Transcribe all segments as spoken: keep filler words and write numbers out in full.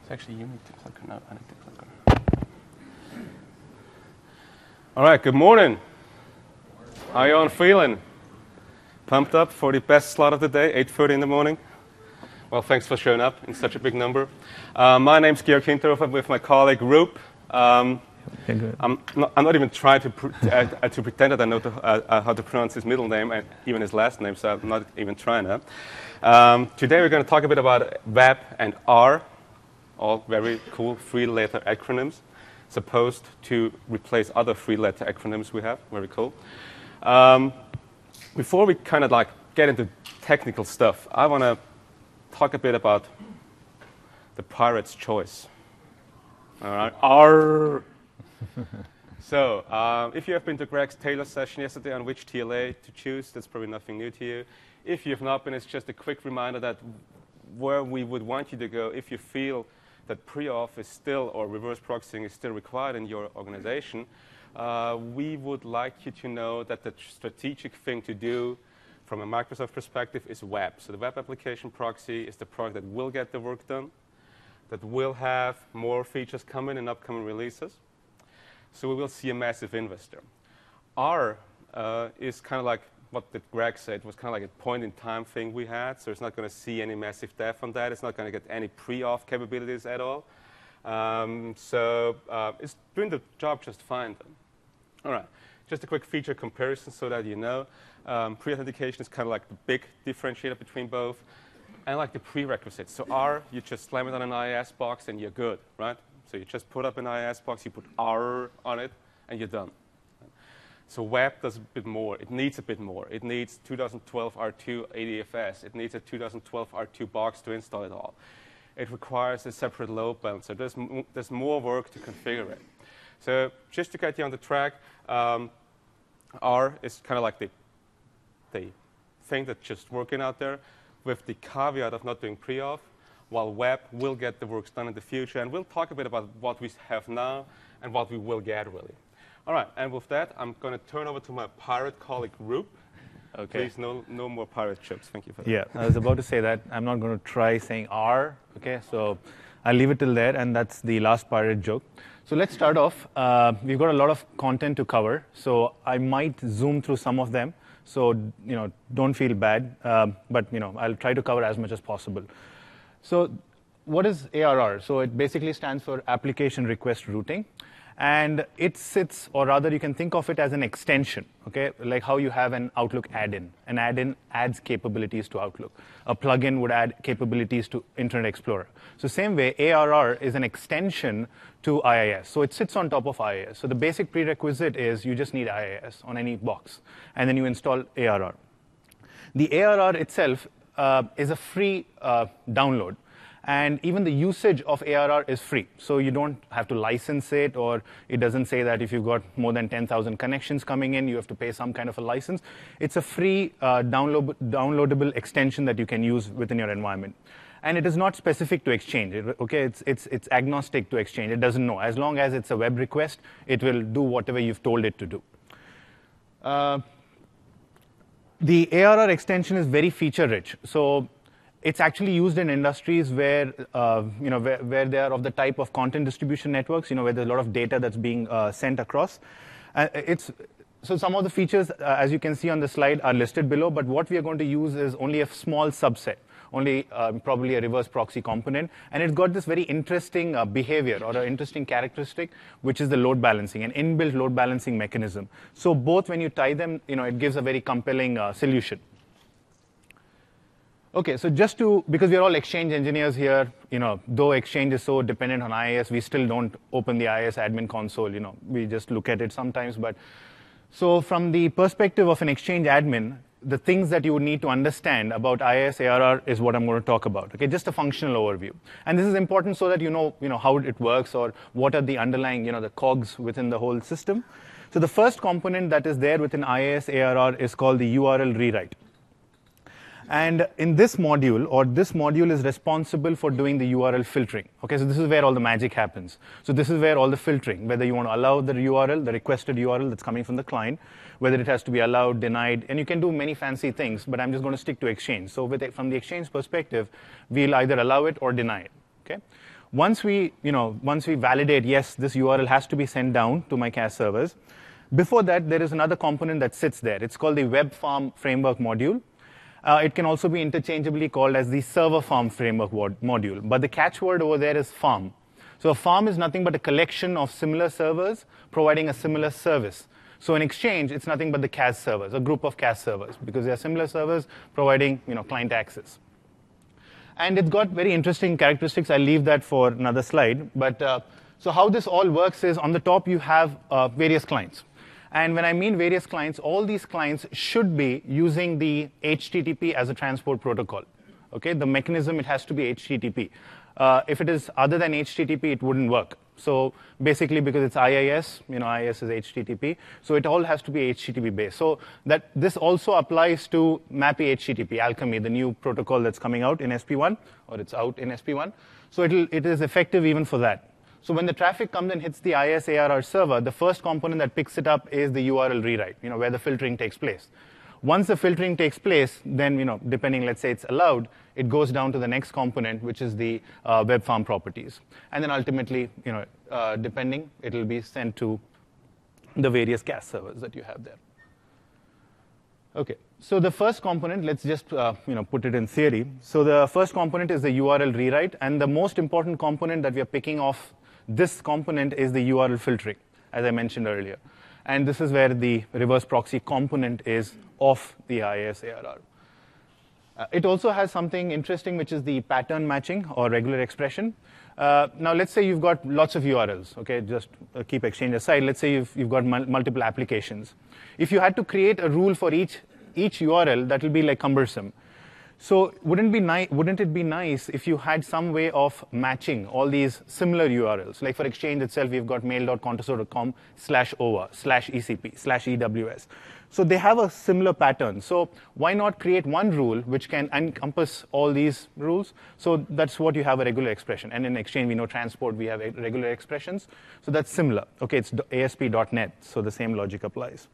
Actually, you need to click or no, I need to click on. All right, good morning. How are you all feeling? Pumped up for the best slot of the day, eight thirty in the morning? Well, thanks for showing up in such a big number. Uh, my name's Georg Hinterhofer. I'm with my colleague, Roop. Um, okay, I'm, not, I'm not even trying to, pr to, uh, to pretend that I know to, uh, uh, how to pronounce his middle name and even his last name, so I'm not even trying that. Um, today we're going to talk a bit about web and R, all very cool three-letter acronyms, supposed to replace other three-letter acronyms we have. Very cool. Um, before we kind of like get into technical stuff, I want to talk a bit about the pirate's choice. All right, R. So, um, if you have been to Greg's Taylor session yesterday on which T L A to choose, that's probably nothing new to you. If you have not been, it's just a quick reminder that where we would want you to go if you feel that pre-auth is still, or reverse proxying is still required in your organization, uh, we would like you to know that the strategic thing to do from a Microsoft perspective is web. So the web application proxy is the product that will get the work done, that will have more features coming in upcoming releases. So we will see a massive investor. R uh, is kind of like what did Greg said, was kind of like a point-in-time thing we had, so it's not going to see any massive depth on that. It's not going to get any pre-auth capabilities at all. Um, so uh, it's doing the job just fine, then. All right, just a quick feature comparison so that you know. Um, pre-authentication is kind of like the big differentiator between both, and like the prerequisites. So R, you just slam it on an I I S box and you're good, right? So you just put up an I I S box, you put R on it, and you're done. So web does a bit more. It needs a bit more. It needs two thousand twelve R two A D F S. It needs a two thousand twelve R two box to install it all. It requires a separate load balancer. There's, m there's more work to configure it. So just to get you on the track, um, R is kind of like the, the thing that's just working out there with the caveat of not doing pre-auth, while web will get the work done in the future. And we'll talk a bit about what we have now and what we will get, really. All right, and with that, I'm going to turn over to my pirate colleague, Roop. Okay. Please, no, no more pirate jokes. Thank you for that. Yeah, I was about to say that. I'm not going to try saying R. Okay, so I'll leave it till there, and that's the last pirate joke. So let's start off. Uh, we've got a lot of content to cover, so I might zoom through some of them. So you know, don't feel bad, um, but you know, I'll try to cover as much as possible. So what is A R R? So it basically stands for Application Request Routing. And it sits, or rather you can think of it as an extension, okay? Like how you have an Outlook add-in. An add-in adds capabilities to Outlook. A plugin would add capabilities to Internet Explorer. So same way, A R R is an extension to I I S. So it sits on top of I I S. So the basic prerequisite is you just need I I S on any box. And then you install A R R. The A R R itself uh, is a free uh, download. And even the usage of A R R is free. So you don't have to license it, or it doesn't say that if you've got more than ten thousand connections coming in, you have to pay some kind of a license. It's a free uh, download, downloadable extension that you can use within your environment. And it is not specific to Exchange. It, okay, it's, it's, it's agnostic to Exchange. It doesn't know. As long as it's a web request, it will do whatever you've told it to do. Uh, the A R R extension is very feature-rich. So it's actually used in industries where, uh, you know, where, where they are of the type of content distribution networks, you know, where there's a lot of data that's being uh, sent across. Uh, it's, so some of the features, uh, as you can see on the slide, are listed below, but what we are going to use is only a small subset, only uh, probably a reverse proxy component. And it's got this very interesting uh, behavior, or an interesting characteristic, which is the load balancing, an inbuilt load balancing mechanism. So both when you tie them, you know, it gives a very compelling uh, solution. Okay, so just to, because we're all Exchange engineers here, you know, though Exchange is so dependent on I I S, we still don't open the I I S admin console, you know, we just look at it sometimes. But so from the perspective of an Exchange admin, the things that you would need to understand about I I S A R R is what I'm going to talk about. Okay, just a functional overview. And this is important so that you know, you know how it works, or what are the underlying, you know, the cogs within the whole system. So the first component that is there within I I S A R R is called the U R L rewrite. And in this module, or this module is responsible for doing the U R L filtering. Okay, so this is where all the magic happens. So this is where all the filtering, whether you want to allow the U R L, the requested U R L that's coming from the client, whether it has to be allowed, denied, and you can do many fancy things, but I'm just going to stick to Exchange. So with it, from the Exchange perspective, we'll either allow it or deny it. Okay. Once we, you know, once we validate, yes, this U R L has to be sent down to my C A S servers, before that, there is another component that sits there. It's called the Web Farm Framework module. Uh, it can also be interchangeably called as the Server Farm Framework module. But the catchword over there is farm. So a farm is nothing but a collection of similar servers providing a similar service. So in Exchange, it's nothing but the C A S servers, a group of C A S servers, because they are similar servers providing, you know, client access. And it's got very interesting characteristics. I'll leave that for another slide. But uh, so how this all works is on the top, you have uh, various clients. And when I mean various clients, all these clients should be using the H T T P as a transport protocol. Okay, the mechanism, it has to be H T T P. Uh, if it is other than H T T P, it wouldn't work. So basically, because it's I I S, you know, I I S is H T T P, so it all has to be H T T P based. So that this also applies to MAPI H T T P, Alchemy, the new protocol that's coming out in S P one, or it's out in S P one. So it'll, it is effective even for that. So when the traffic comes and hits the I I S A R R server, the first component that picks it up is the U R L rewrite, you know, where the filtering takes place. Once the filtering takes place, then, you know, depending, let's say it's allowed, it goes down to the next component, which is the uh, web farm properties. And then ultimately, you know, uh, depending, it will be sent to the various C A S servers that you have there. Okay, so the first component, let's just uh, you know, put it in theory. So the first component is the U R L rewrite, and the most important component that we are picking off this component is the U R L filtering, as I mentioned earlier. And this is where the reverse proxy component is of the I I S A R R. Uh, it also has something interesting, which is the pattern matching or regular expression. Uh, now, let's say you've got lots of U R Ls. Okay, just uh, keep Exchange aside. Let's say you've, you've got mul multiple applications. If you had to create a rule for each, each U R L, that will be like cumbersome. So wouldn't, be ni wouldn't it be nice if you had some way of matching all these similar U R Ls? Like for Exchange itself, we've got mail dot contoso dot com slash O V A, slash E C P, slash E W S. So they have a similar pattern. So why not create one rule which can encompass all these rules? So that's what you have a regular expression. And in Exchange, we know transport, we have regular expressions. So that's similar. Okay, it's A S P dot net, so the same logic applies.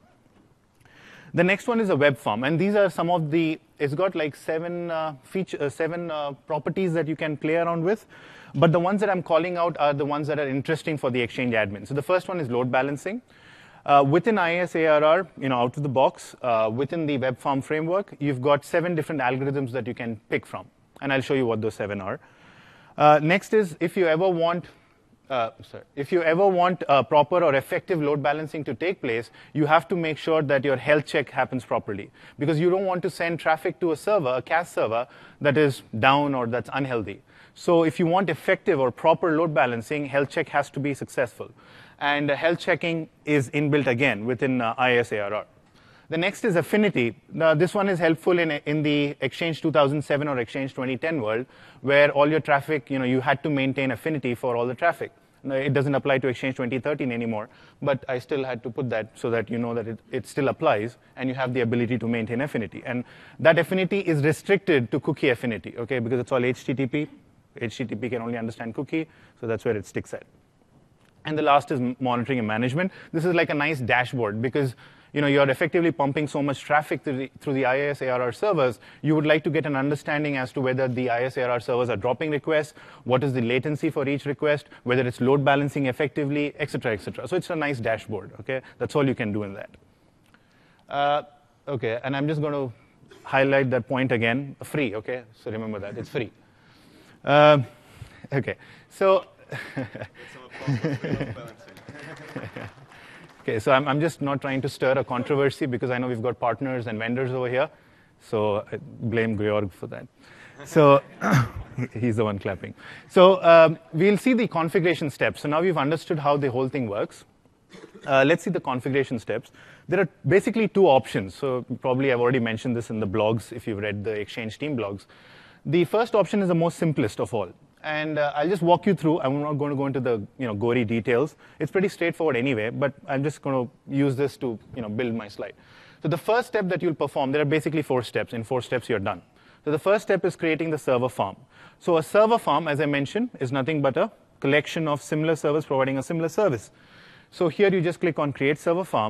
The next one is a web farm, and these are some of the, it's got like seven, uh, feature, uh, seven uh, properties that you can play around with, but the ones that I'm calling out are the ones that are interesting for the Exchange admin. So the first one is load balancing. Uh, within I I S A R R, you know, out of the box, uh, within the web farm framework, you've got seven different algorithms that you can pick from, and I'll show you what those seven are. Uh, next is if you ever want Uh, sorry. If you ever want uh, proper or effective load balancing to take place, you have to make sure that your health check happens properly. Because you don't want to send traffic to a server, a C A S server, that is down or that's unhealthy. So if you want effective or proper load balancing, health check has to be successful. And uh, health checking is inbuilt again within uh, I I S A R R. The next is affinity. Now, this one is helpful in, in the Exchange two thousand seven or Exchange twenty ten world, where all your traffic, you know, you had to maintain affinity for all the traffic. Now, it doesn't apply to Exchange twenty thirteen anymore, but I still had to put that so that you know that it, it still applies, and you have the ability to maintain affinity. And that affinity is restricted to cookie affinity, okay, because it's all H T T P. H T T P can only understand cookie, so that's where it sticks at. And the last is monitoring and management. This is like a nice dashboard because you know, you're effectively pumping so much traffic through the, through the I I S A R R servers, you would like to get an understanding as to whether the I I S A R R servers are dropping requests, what is the latency for each request, whether it's load balancing effectively, et cetera, et cetera. So it's a nice dashboard, okay? That's all you can do in that. Uh, okay, and I'm just going to highlight that point again. Free, okay? So remember that, it's free. Uh, okay, so... Okay, so I'm, I'm just not trying to stir a controversy because I know we've got partners and vendors over here. So I blame Georg for that. So he's the one clapping. So um, we'll see the configuration steps. So now we've understood how the whole thing works. Uh, let's see the configuration steps. There are basically two options. So probably I've already mentioned this in the blogs if you've read the Exchange team blogs. The first option is the most simplest of all. And uh, I'll just walk you through. I'm not going to go into the you know, gory details. It's pretty straightforward anyway, but I'm just going to use this to you know, build my slide. So the first step that you'll perform, there are basically four steps. In four steps, you're done. So the first step is creating the server farm. So a server farm, as I mentioned, is nothing but a collection of similar servers providing a similar service. So here you just click on Create Server Farm,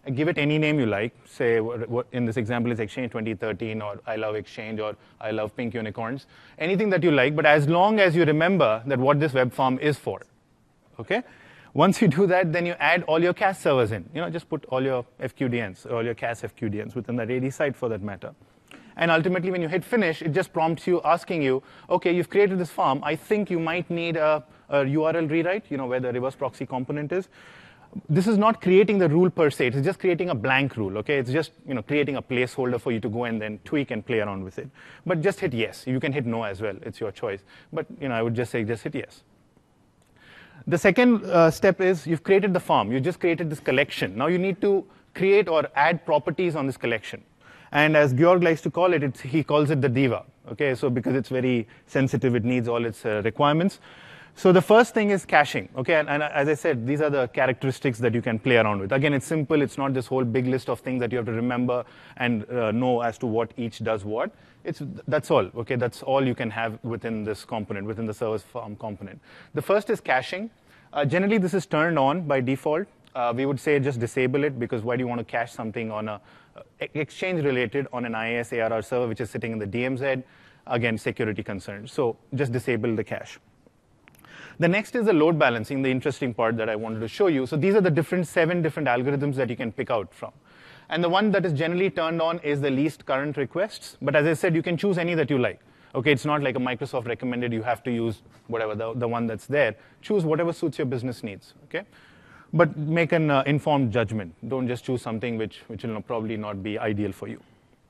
and give it any name you like. Say, what, what in this example is Exchange twenty thirteen, or I love Exchange, or I love pink unicorns. Anything that you like, but as long as you remember that what this web form is for. Okay? Once you do that, then you add all your C A S servers in. You know, just put all your F Q D Ns, all your C A S F Q D Ns within that A D site for that matter. And ultimately, when you hit finish, it just prompts you, asking you, okay, you've created this form. I think you might need a, a U R L rewrite, you know, where the reverse proxy component is. This is not creating the rule per se. It's just creating a blank rule, okay? It's just, you know, creating a placeholder for you to go and then tweak and play around with it. But just hit yes. You can hit no as well. It's your choice. But, you know, I would just say just hit yes. The second uh, step is you've created the form. You just created this collection. Now you need to create or add properties on this collection. And as Georg likes to call it, it's, he calls it the diva. Okay, so because it's very sensitive, it needs all its uh, requirements. So the first thing is caching. Okay, and, and as I said, these are the characteristics that you can play around with. Again, it's simple. It's not this whole big list of things that you have to remember and uh, know as to what each does what. It's, that's all. Okay, that's all you can have within this component, within the service farm component. The first is caching. Uh, generally, this is turned on by default. Uh, we would say just disable it, because why do you want to cache something on a uh, exchange related on an I A S A R R server which is sitting in the D M Z? Again, security concerns. So just disable the cache. The next is the load balancing, the interesting part that I wanted to show you. So these are the different seven different algorithms that you can pick out from. And the one that is generally turned on is the least current requests. But as I said, you can choose any that you like. Okay, it's not like a Microsoft recommended you have to use whatever, the, the one that's there. Choose whatever suits your business needs. Okay? But make an uh, informed judgment. Don't just choose something which, which will probably not be ideal for you.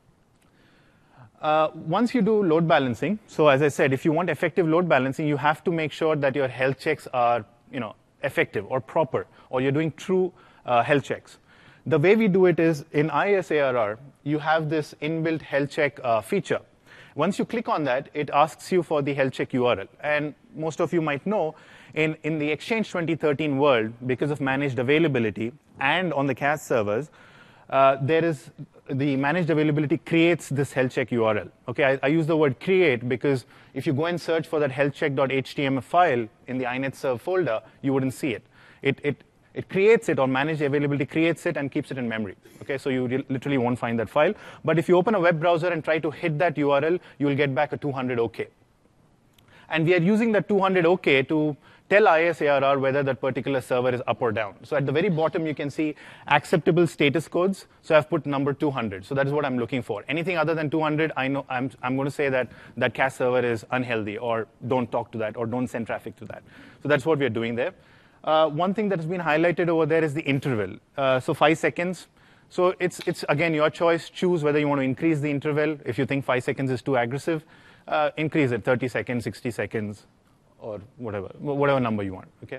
Uh, once you do load balancing, so as I said, if you want effective load balancing, you have to make sure that your health checks are, you know, effective or proper, or you're doing true uh, health checks. The way we do it is in I A S A R R, you have this inbuilt health check uh, feature. Once you click on that, it asks you for the health check U R L. And most of you might know, in, in the Exchange twenty thirteen world, because of managed availability and on the C A S servers, uh, there is the managed availability creates this health check U R L. Okay, I, I use the word create because if you go and search for that health check dot H T M L file in the inetserv folder, you wouldn't see it. It, it, it creates it, or managed availability creates it and keeps it in memory. Okay, so you literally won't find that file. But if you open a web browser and try to hit that U R L, you will get back a two hundred OK. And we are using that two hundred OK to tell I A S A R R whether that particular server is up or down. So at the very bottom, you can see acceptable status codes. So I've put number two hundred. So that is what I'm looking for. Anything other than two hundred, I know I'm, I'm going to say that that C A S server is unhealthy, or don't talk to that, or don't send traffic to that. So that's what we're doing there. Uh, one thing that has been highlighted over there is the interval. Uh, so five seconds. So it's, it's, again, your choice. Choose whether you want to increase the interval. If you think five seconds is too aggressive, uh, increase it, thirty seconds, sixty seconds, or whatever, whatever number you want. Okay.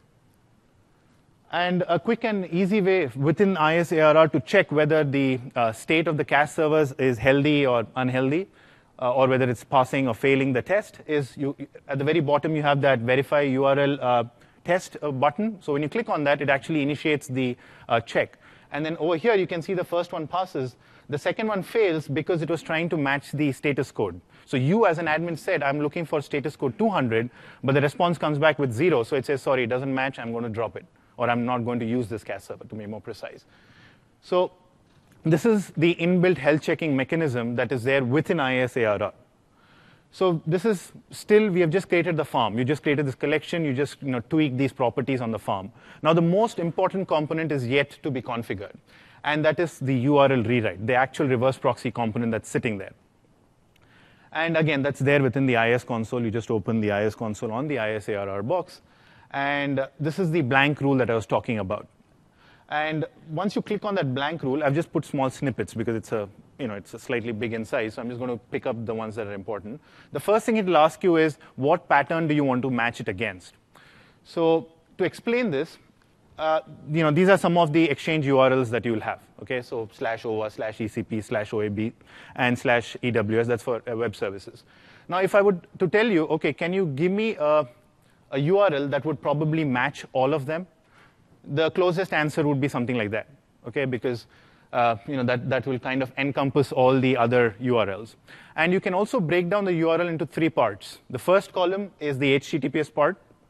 And a quick and easy way within I A S A R R to check whether the uh, state of the C A S servers is healthy or unhealthy, uh, or whether it's passing or failing the test, is you, at the very bottom you have that verify U R L uh, test uh, button. So when you click on that, it actually initiates the uh, check. And then over here, you can see the first one passes. The second one fails because it was trying to match the status code. So you, as an admin, said, I'm looking for status code two hundred, but the response comes back with zero. So it says, sorry, it doesn't match. I'm going to drop it. Or I'm not going to use this C A S server, to be more precise. So this is the inbuilt health checking mechanism that is there within I A S A R R. So this is still, we have just created the farm. You just created this collection. You just you know, tweak these properties on the farm. Now, the most important component is yet to be configured. And that is the U R L rewrite, the actual reverse proxy component that's sitting there. And again, that's there within the I A S console. You just open the I A S console on the I A S A R R box. And uh, this is the blank rule that I was talking about. And once you click on that blank rule, I've just put small snippets because it's a, you know, it's a slightly big in size. So I'm just going to pick up the ones that are important. The first thing it will ask you is, what pattern do you want to match it against? So to explain this, uh, you know, these are some of the exchange U R Ls that you will have. Okay, so slash O V A, slash E C P, slash O A B, and slash E W S. That's for uh, web services. Now, if I would to tell you, okay, can you give me a, a U R L that would probably match all of them? The closest answer would be something like that, okay, because uh, you know, that, that will kind of encompass all the other U R Ls. And you can also break down the U R L into three parts. The first column is the H T T P S part.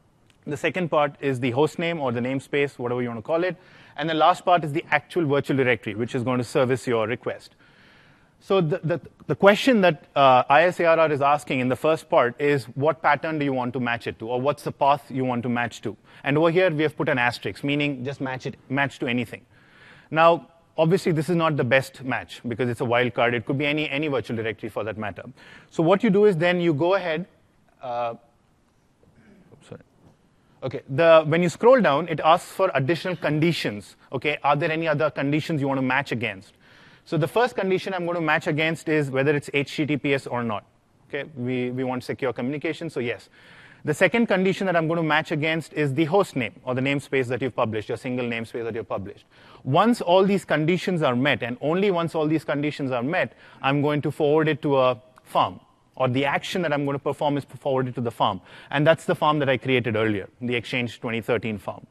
The second part is the host name or the namespace, whatever you want to call it. And the last part is the actual virtual directory, which is going to service your request. So the, the, the question that uh, I S A R R is asking in the first part is, what pattern do you want to match it to, or what's the path you want to match to? And over here, we have put an asterisk, meaning just match it, match to anything. Now, obviously, this is not the best match, because it's a wildcard. It could be any, any virtual directory for that matter. So what you do is then you go ahead. Uh, oops, sorry. Okay, the, when you scroll down, it asks for additional conditions. Okay, are there any other conditions you want to match against? So the first condition I'm going to match against is whether it's H T T P S or not. Okay, we, we want secure communication, so yes. The second condition that I'm going to match against is the host name or the namespace that you've published, your single namespace that you've published. Once all these conditions are met, and only once all these conditions are met, I'm going to forward it to a farm, or the action that I'm going to perform is forwarded to the farm. And that's the farm that I created earlier, the Exchange twenty thirteen farm.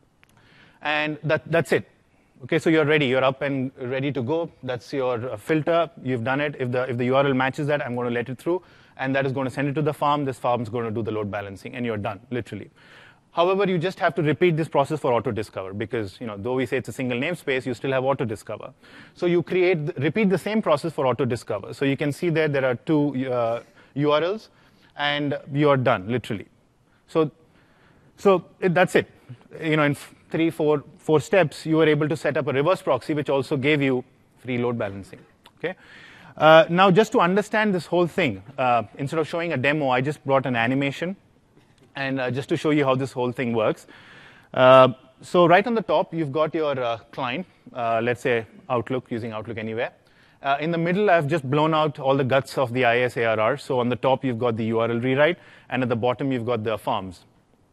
And that, that's it. Okay, so you're ready. You're up and ready to go. That's your uh, filter. You've done it. If the, if the U R L matches that, I'm going to let it through. And that is going to send it to the farm. This farm is going to do the load balancing, and you're done, literally. However, you just have to repeat this process for auto-discover, because you know, though we say it's a single namespace, you still have auto-discover. So you create, repeat the same process for auto-discover. So you can see there, there are two uh, U R Ls, and you're done, literally. So, so it, that's it. You know, in three, four, four steps, you were able to set up a reverse proxy, which also gave you free load balancing. Okay. Uh, now, just to understand this whole thing, uh, instead of showing a demo, I just brought an animation, and uh, just to show you how this whole thing works. Uh, so right on the top, you've got your uh, client, uh, let's say Outlook, using Outlook Anywhere. Uh, in the middle, I've just blown out all the guts of the I S A R R. So on the top, you've got the U R L rewrite, and at the bottom, you've got the farms.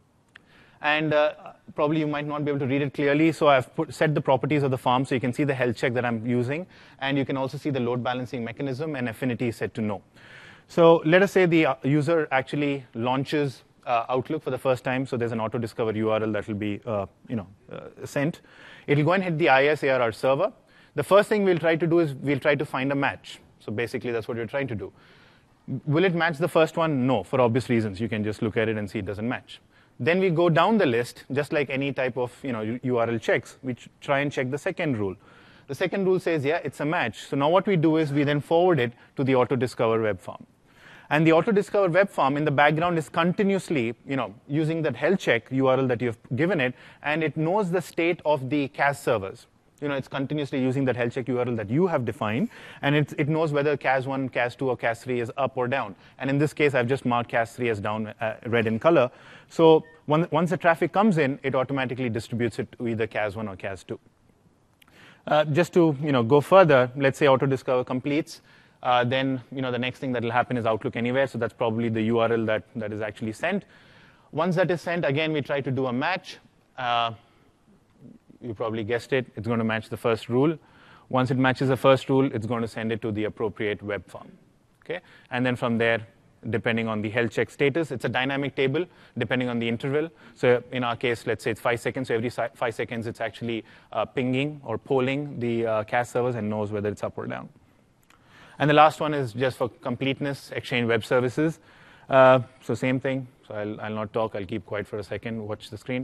And uh, probably you might not be able to read it clearly, so I've put, set the properties of the farm so you can see the health check that I'm using, and you can also see the load balancing mechanism, and affinity is set to no. So let us say the user actually launches uh, Outlook for the first time, so there's an auto-discover U R L that will be uh, you know, uh, sent. It'll go and hit the I S A R R server. The first thing we'll try to do is we'll try to find a match. So basically, that's what we're trying to do. Will it match the first one? No, for obvious reasons. You can just look at it and see it doesn't match. Then we go down the list, just like any type of you know, U R L checks. We try and check the second rule. The second rule says, yeah, it's a match. So now what we do is we then forward it to the auto-discover web farm. And the auto-discover web farm in the background is continuously you know, using that health check U R L that you've given it, and it knows the state of the C A S servers. You know, it's continuously using that health check U R L that you have defined, and it, it knows whether C A S one, C A S two, or C A S three is up or down. And in this case, I've just marked C A S three as down, uh, red in color. So when, once the traffic comes in, it automatically distributes it to either C A S one or C A S two. Uh, just to you know, go further, let's say auto-discover completes. Uh, then you know, the next thing that will happen is Outlook Anywhere. So that's probably the U R L that, that is actually sent. Once that is sent, again, we try to do a match. Uh, You probably guessed it. It's going to match the first rule. Once it matches the first rule, it's going to send it to the appropriate web farm. Okay? And then from there, depending on the health check status, it's a dynamic table depending on the interval. So in our case, let's say it's five seconds. So every five seconds, it's actually uh, pinging or polling the uh, C A S servers and knows whether it's up or down. And the last one is just for completeness, Exchange Web Services. Uh, so same thing. So I'll, I'll not talk. I'll keep quiet for a second. Watch the screen.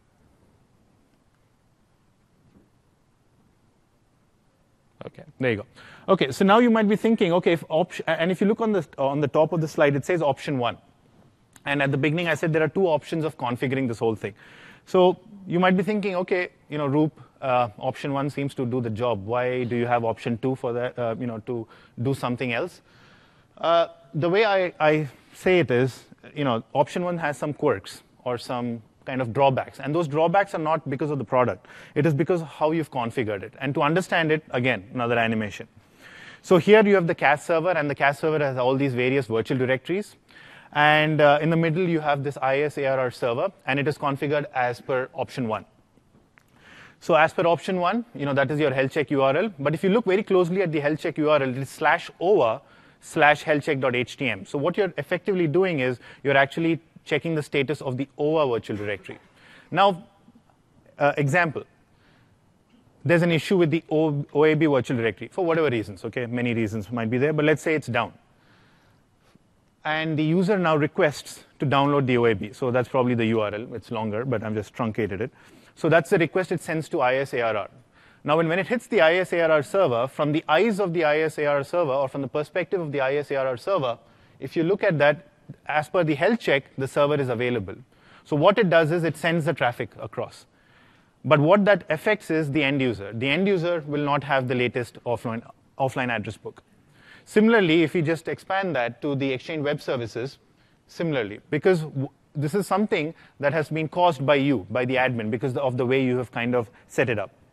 Okay, there you go. Okay, so now you might be thinking, okay, if option, and if you look on the on the top of the slide, it says option one. And at the beginning, I said there are two options of configuring this whole thing. So you might be thinking, okay, you know, Roop, uh, option one seems to do the job. Why do you have option two for that? Uh, you know, to do something else? Uh, the way I, I say it is, you know, option one has some quirks or some kind of drawbacks. And those drawbacks are not because of the product. It is because of how you've configured it. And to understand it, again, another animation. So here you have the C A S server, and the C A S server has all these various virtual directories. And uh, in the middle, you have this I S A R R server, and it is configured as per option one. So as per option one, you know, that is your health check U R L. But if you look very closely at the health check U R L, it is slash over slash healthcheck.htm. So what you're effectively doing is you're actually checking the status of the O A virtual directory. Now, uh, example, there's an issue with the o OAB virtual directory for whatever reasons, okay? Many reasons might be there, but let's say it's down. and the user now requests to download the O A B. So that's probably the U R L. It's longer, but I've just truncated it. So that's the request it sends to I S A R R. Now, when, when it hits the I S A R R server, from the eyes of the I S A R R server, or from the perspective of the I S A R R server, if you look at that, as per the health check, the server is available. So what it does is it sends the traffic across. But what that affects is the end user. The end user will not have the latest offline, offline address book. Similarly, if you just expand that to the Exchange Web Services, similarly, because w this is something that has been caused by you, by the admin, because of the way you have kind of set it up.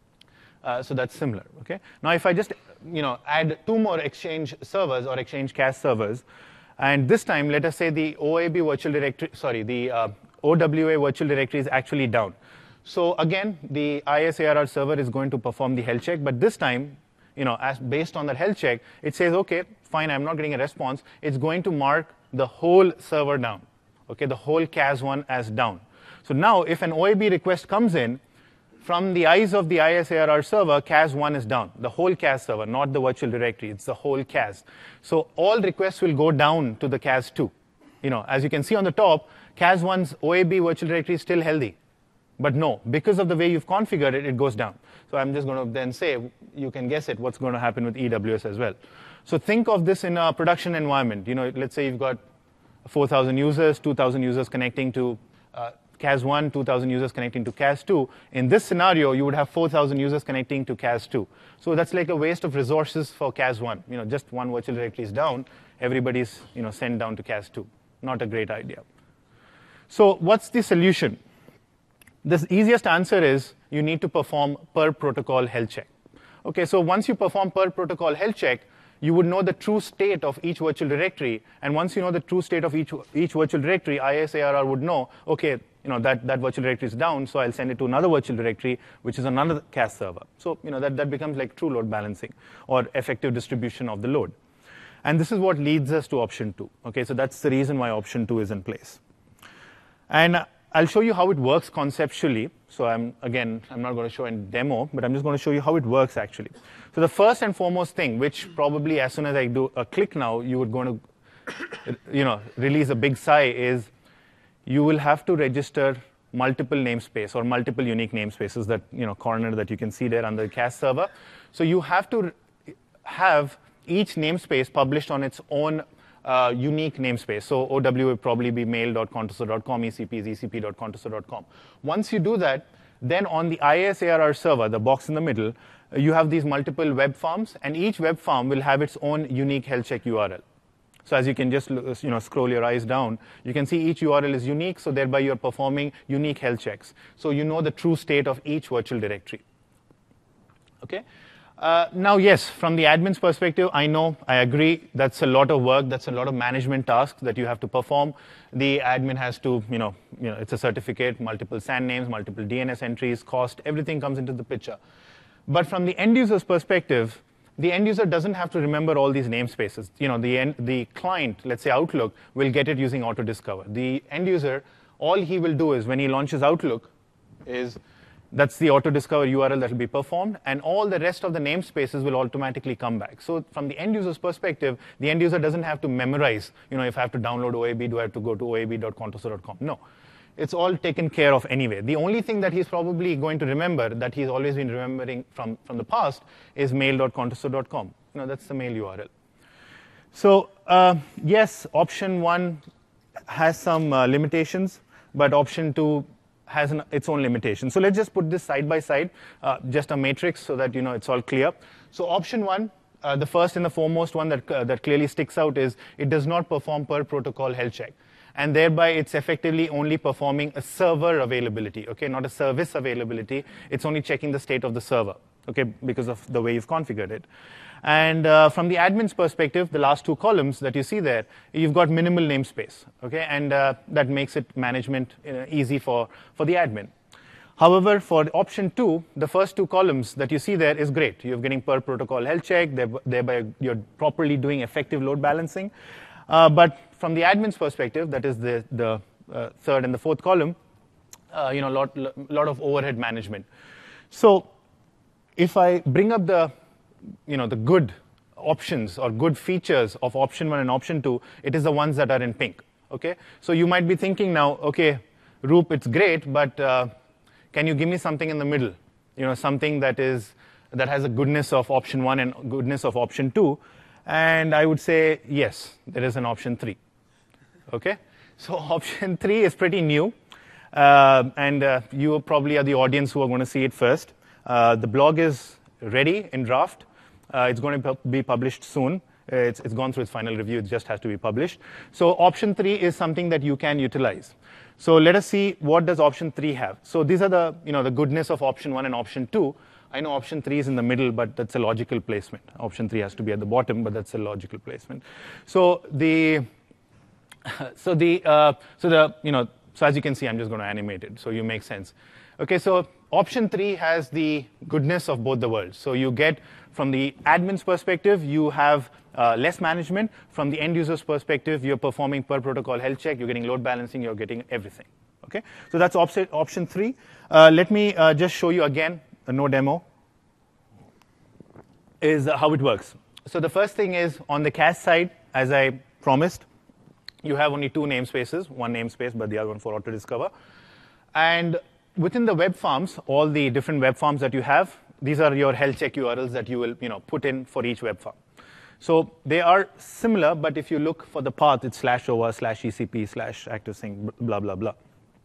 Uh, so that's similar. Okay. Now, if I just you know add two more Exchange servers or Exchange C A S servers, and this time, let us say the O A B virtual directory, sorry, the uh, O W A virtual directory is actually down. So again, the I S A R R server is going to perform the health check, but this time, you know, as based on that health check, it says, okay, fine, I'm not getting a response. It's going to mark the whole server down, okay, the whole C A S one as down. So now, if an O A B request comes in, from the eyes of the I S A R R server, C A S one is down, the whole C A S server, not the virtual directory, it's the whole C A S. So all requests will go down to the C A S two. You know, as you can see on the top, C A S one's O A B virtual directory is still healthy. But no, because of the way you've configured it, it goes down. So I'm just going to then say, you can guess it, what's going to happen with E W S as well. So think of this in a production environment. You know, let's say you've got four thousand users, two thousand users connecting to uh, C A S one, two thousand users connecting to C A S two. In this scenario, you would have four thousand users connecting to C A S two. So that's like a waste of resources for C A S one. You know, just one virtual directory is down, everybody's you know sent down to C A S two. Not a great idea. So what's the solution? The easiest answer is you need to perform per protocol health check. Okay, so once you perform per protocol health check, you would know the true state of each virtual directory. And once you know the true state of each, each virtual directory, I S A R R would know, okay, you know, that, that virtual directory is down, so I'll send it to another virtual directory, which is another C A S server. So you know, that, that becomes like true load balancing or effective distribution of the load. And this is what leads us to option two. Okay, so that's the reason why option two is in place. And I'll show you how it works conceptually. So I'm, again, I'm not going to show a demo, but I'm just going to show you how it works actually. So the first and foremost thing, which probably as soon as I do a click now, you would going to you know, release a big sigh, is you will have to register multiple namespace or multiple unique namespaces, that you know corner that you can see there under the C A S server. So you have to have each namespace published on its own Uh, unique namespace. So O W will probably be mail dot contoso dot com, E C P is E C P dot contoso dot com. Once you do that, then on the I S A R R server, the box in the middle, you have these multiple web farms, and each web farm will have its own unique health check U R L. So as you can just you know scroll your eyes down, you can see each U R L is unique, so thereby you're performing unique health checks. So you know the true state of each virtual directory. Okay? Uh, now, yes, from the admin's perspective, I know, I agree, that's a lot of work, that's a lot of management tasks that you have to perform. The admin has to, you know, you know, it's a certificate, multiple S A N names, multiple D N S entries, cost, everything comes into the picture. But from the end user's perspective, the end user doesn't have to remember all these namespaces. You know, the, end, the client, let's say Outlook, will get it using auto-discover. The end user, all he will do is, when he launches Outlook, is that's the auto-discover U R L that will be performed, and all the rest of the namespaces will automatically come back. So from the end user's perspective, the end user doesn't have to memorize, you know, if I have to download O A B, do I have to go to O A B dot contoso dot com? No. It's all taken care of anyway. The only thing that he's probably going to remember, that he's always been remembering from, from the past, is mail dot contoso dot com. You know, that's the mail U R L. So uh, yes, option one has some uh, limitations, but option two has an, its own limitations. So let's just put this side by side, uh, just a matrix, so that you know it's all clear. So option one, uh, the first and the foremost one that uh, that clearly sticks out is it does not perform per protocol health check, and thereby it's effectively only performing a server availability, okay, not a service availability. It's only checking the state of the server, okay, because of the way you've configured it. And uh, from the admin's perspective, the last two columns that you see there, you've got minimal namespace, okay, and uh, that makes it management uh, easy for, for the admin. However, for option two, the first two columns that you see there is great. You're getting per protocol health check, thereby you're properly doing effective load balancing. Uh, but from the admin's perspective, that is the, the uh, third and the fourth column, uh, you know, lot, lot of overhead management. So if I bring up the you know, the good options or good features of option one and option two, it is the ones that are in pink. Okay, so you might be thinking now, okay, Roop, it's great, but uh, can you give me something in the middle? You know, something that is that has a goodness of option one and goodness of option two. And I would say yes, there is an option three. Okay, so option three is pretty new, uh, and uh, you probably are the audience who are going to see it first. Uh, the blog is ready in draft. Uh, it's going to be published soon. It's, it's gone through its final review. It just has to be published. So option three is something that you can utilize. So let us see what does option three have. So these are the, you know, the goodness of option one and option two. I know option three is in the middle, but that's a logical placement. Option three has to be at the bottom, but that's a logical placement. So the, so the, uh, so the, you know, so as you can see, I'm just going to animate it, so you make sense. Okay, so option three has the goodness of both the worlds. So you get, from the admin's perspective, you have uh, less management. From the end user's perspective, you're performing per protocol health check, you're getting load balancing, you're getting everything. Okay, so that's option, option three. Uh, let me uh, just show you again, a no demo, is uh, how it works. So the first thing is, on the cache side, as I promised, you have only two namespaces, one namespace, but the other one for auto-discover. And within the web farms, all the different web farms that you have, these are your health check U R Ls that you will, you know, put in for each web farm. So they are similar, but if you look for the path, it's slash over, slash E C P, slash ActiveSync, blah, blah, blah.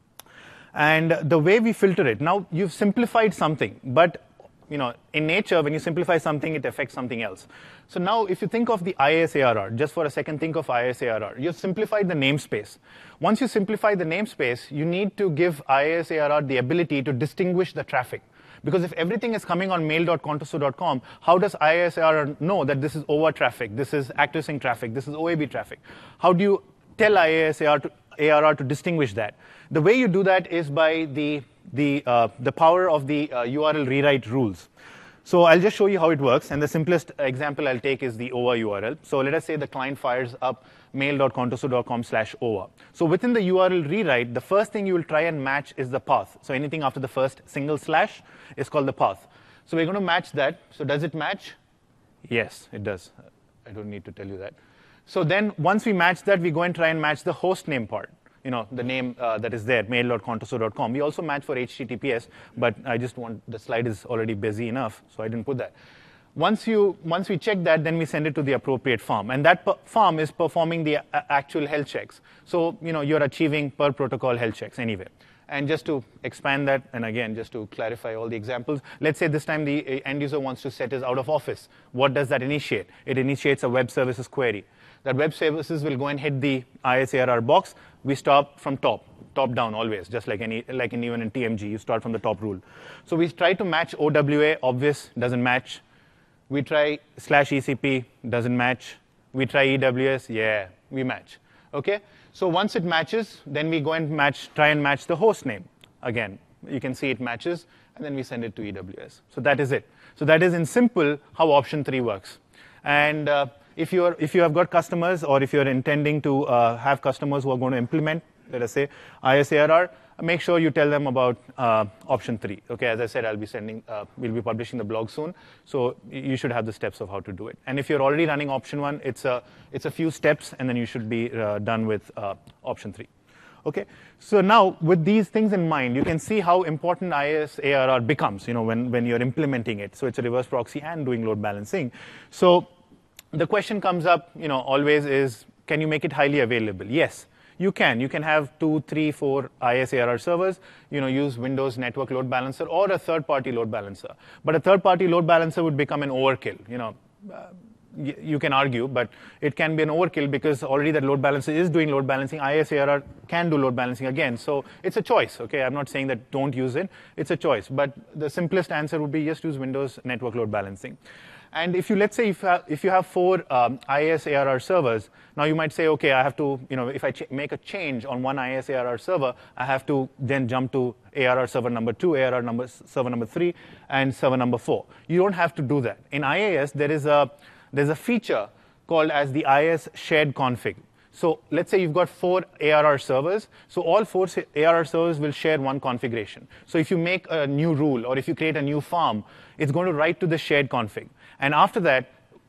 And the way we filter it, now you've simplified something, but you know, in nature, when you simplify something, it affects something else. So now, if you think of the I A S A R R, just for a second, think of I A S A R R. You've simplified the namespace. Once you simplify the namespace, you need to give I A S A R R the ability to distinguish the traffic. Because if everything is coming on mail dot contoso dot com, how does I A S A R R know that this is O V A traffic, this is ActiveSync traffic, this is O A B traffic? How do you tell I A S A R R to distinguish that? The way you do that is by the the, uh, the power of the uh, U R L rewrite rules. So I'll just show you how it works, and the simplest example I'll take is the O V A U R L. So let us say the client fires up mail dot contoso dot com slash O V A. So within the U R L rewrite, the first thing you will try and match is the path. So anything after the first single slash is called the path. So we're going to match that. So does it match? Yes, it does. I don't need to tell you that. So then once we match that, we go and try and match the host name part. You know, the name uh, that is there, mail dot contoso dot com. We also match for H T T P S, but I just want, the slide is already busy enough, so I didn't put that. Once, you, once we check that, then we send it to the appropriate farm. And that farm is performing the a actual health checks. So, you know, you're achieving per protocol health checks anyway. And just to expand that, and again, just to clarify all the examples, let's say this time the end user wants to set his out of office. What does that initiate? It initiates a web services query. That web services will go and hit the I A S A R R box. We start from top, top down always, just like any, like in, even in T M G, you start from the top rule. So we try to match O W A, obvious, doesn't match. We try slash E C P, doesn't match. We try E W S, yeah, we match. Okay? So once it matches, then we go and match, try and match the host name. Again, you can see it matches, and then we send it to E W S. So that is it. So that is in simple how option three works. And uh, if you're if you have got customers, or if you're intending to uh, have customers who are going to implement, let us say I A S A R R, make sure you tell them about uh, option three. Okay, as I said, I'll be sending, uh, we'll be publishing the blog soon, so you should have the steps of how to do it. And if you're already running option one, it's a it's a few steps, and then you should be uh, done with uh, option three. Okay, so now with these things in mind, you can see how important I A S A R R becomes, you know, when when you're implementing it. So it's a reverse proxy and doing load balancing. So the question comes up, you know, always is, can you make it highly available? Yes. You can. You can have two, three, four I A S A R R servers, you know, use Windows Network Load Balancer or a third-party load balancer. But a third-party load balancer would become an overkill. You know, uh, y you can argue, but it can be an overkill because already that load balancer is doing load balancing. I A S A R R can do load balancing again. So it's a choice, okay? I'm not saying that don't use it. It's a choice. But the simplest answer would be just use Windows Network Load Balancing. And if you, let's say, if, uh, if you have four um, I A S A R R servers, now you might say, okay, I have to, you know, if I ch make a change on one I A S A R R server, I have to then jump to A R R server number two, A R R number, server number three, and server number four. You don't have to do that. In I A S, there is a, there's a feature called as the I A S shared config. So let's say you've got four A R R servers. So all four A R R servers will share one configuration. So if you make a new rule or if you create a new farm, it's going to write to the shared config. And after that,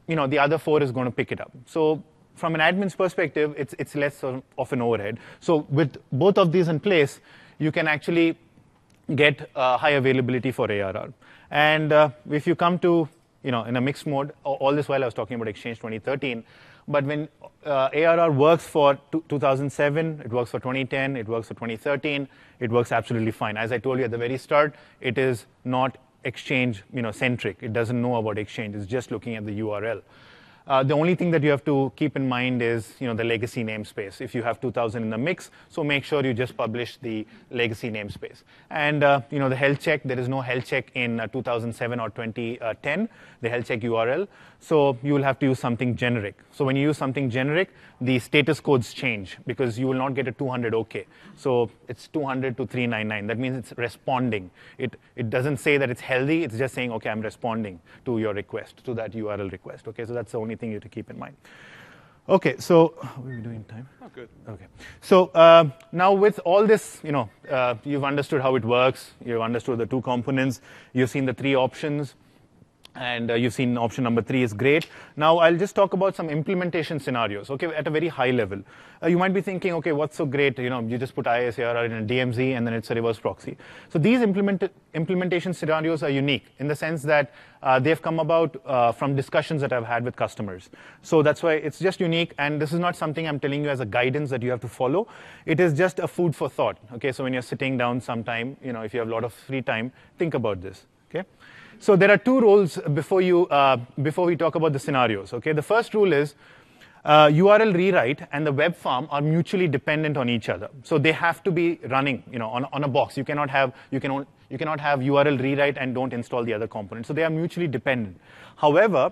you know, the other four is going to pick it up. So from an admin's perspective, it's, it's less of, of an overhead. So with both of these in place, you can actually get uh, high availability for A R R. And uh, if you come to, you know, in a mixed mode, all this while I was talking about Exchange twenty thirteen, but when uh, A R R works for two thousand seven, it works for twenty ten, it works for twenty thirteen, it works absolutely fine. As I told you at the very start, it is not Exchange, you know, centric. It doesn't know about Exchange. It's just looking at the U R L. Uh, the only thing that you have to keep in mind is, you know, the legacy namespace. If you have two thousand in the mix, so make sure you just publish the legacy namespace. And uh, you know, the health check, there is no health check in uh, two thousand seven or twenty ten, the health check U R L. So you will have to use something generic. So when you use something generic, the status codes change because you will not get a two hundred OK. So it's two hundred to three ninety-nine. That means it's responding. It it doesn't say that it's healthy. It's just saying, OK, I'm responding to your request, to that U R L request. OK, so that's the only thing you have to keep in mind. OK, so how are we doing time? Oh, good. OK, so uh, now with all this, you know, uh, you've understood how it works. You've understood the two components. You've seen the three options. And uh, you've seen option number three is great. Now I'll just talk about some implementation scenarios, okay, at a very high level. Uh, you might be thinking, okay, what's so great? You know, you just put I S A R R in a D M Z and then it's a reverse proxy. So these implement implementation scenarios are unique in the sense that uh, they've come about uh, from discussions that I've had with customers. So that's why it's just unique. And this is not something I'm telling you as a guidance that you have to follow. It is just a food for thought. Okay, so when you're sitting down sometime, you know, if you have a lot of free time, think about this. Okay. So there are two rules before you uh, before we talk about the scenarios. Okay, the first rule is uh, U R L rewrite and the web farm are mutually dependent on each other. So they have to be running, you know, on, on a box. You cannot have you can you cannot have U R L rewrite and don't install the other component. So they are mutually dependent. However,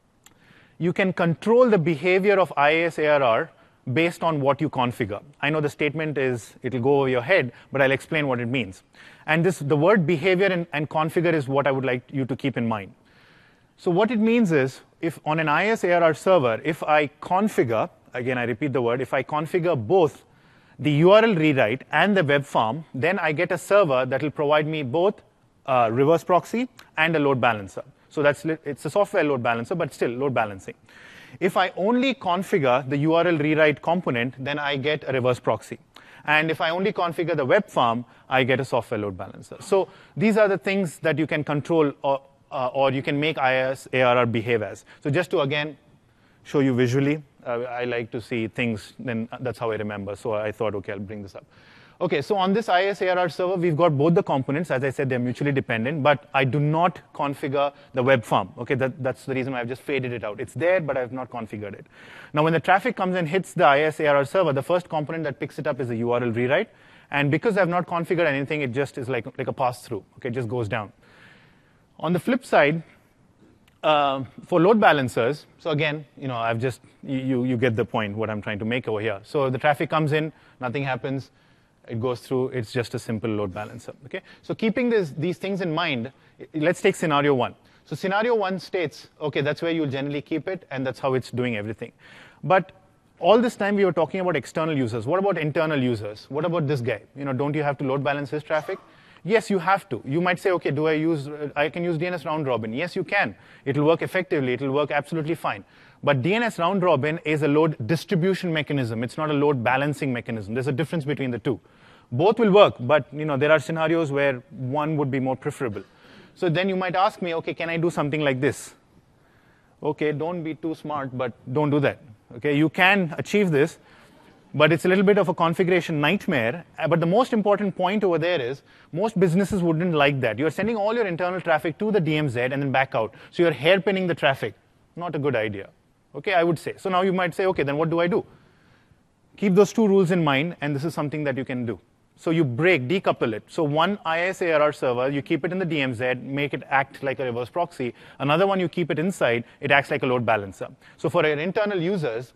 you can control the behavior of I A S A R R based on what you configure. I know the statement is, it'll go over your head, but I'll explain what it means. And this, the word behavior and, and configure is what I would like you to keep in mind. So what it means is, if on an I A S A R R server, if I configure, again I repeat the word, if I configure both the U R L rewrite and the web farm, then I get a server that will provide me both a reverse proxy and a load balancer. So that's, it's a software load balancer, but still load balancing. If I only configure the U R L rewrite component, then I get a reverse proxy. And if I only configure the web farm, I get a software load balancer. So these are the things that you can control or, uh, or you can make I A S A R R behave as. So just to, again, show you visually, uh, I like to see things, then that's how I remember. So I thought, OK, I'll bring this up. OK, so on this I A S A R R server, we've got both the components. As I said, they're mutually dependent. But I do not configure the web farm. OK, that, that's the reason why I've just faded it out. It's there, but I've not configured it. Now, when the traffic comes and hits the I A S A R R server, the first component that picks it up is the U R L rewrite. And because I've not configured anything, it just is like, like a pass-through. OK, it just goes down. On the flip side, uh, for load balancers, so again, you know, I've just, you, you get the point, what I'm trying to make over here. So the traffic comes in, nothing happens. It goes through, it's just a simple load balancer, okay? So keeping this, these things in mind, let's take scenario one. So scenario one states, okay, that's where you'll generally keep it, and that's how it's doing everything. But all this time we were talking about external users. What about internal users? What about this guy? You know, don't you have to load balance his traffic? Yes, you have to. You might say, okay, do I use, I can use D N S round robin. Yes, you can. It'll work effectively. It'll work absolutely fine. But D N S round robin is a load distribution mechanism. It's not a load balancing mechanism. There's a difference between the two. Both will work, but you know, there are scenarios where one would be more preferable. So then you might ask me, okay, can I do something like this? Okay, don't be too smart, but don't do that. Okay, you can achieve this, but it's a little bit of a configuration nightmare. But the most important point over there is most businesses wouldn't like that. You're sending all your internal traffic to the D M Z and then back out. So you're hairpinning the traffic. Not a good idea. Okay, I would say. So now you might say, okay, then what do I do? Keep those two rules in mind, and this is something that you can do. So you break, decouple it. So one I A S A R R server, you keep it in the D M Z, make it act like a reverse proxy. Another one, you keep it inside, it acts like a load balancer. So for your internal users,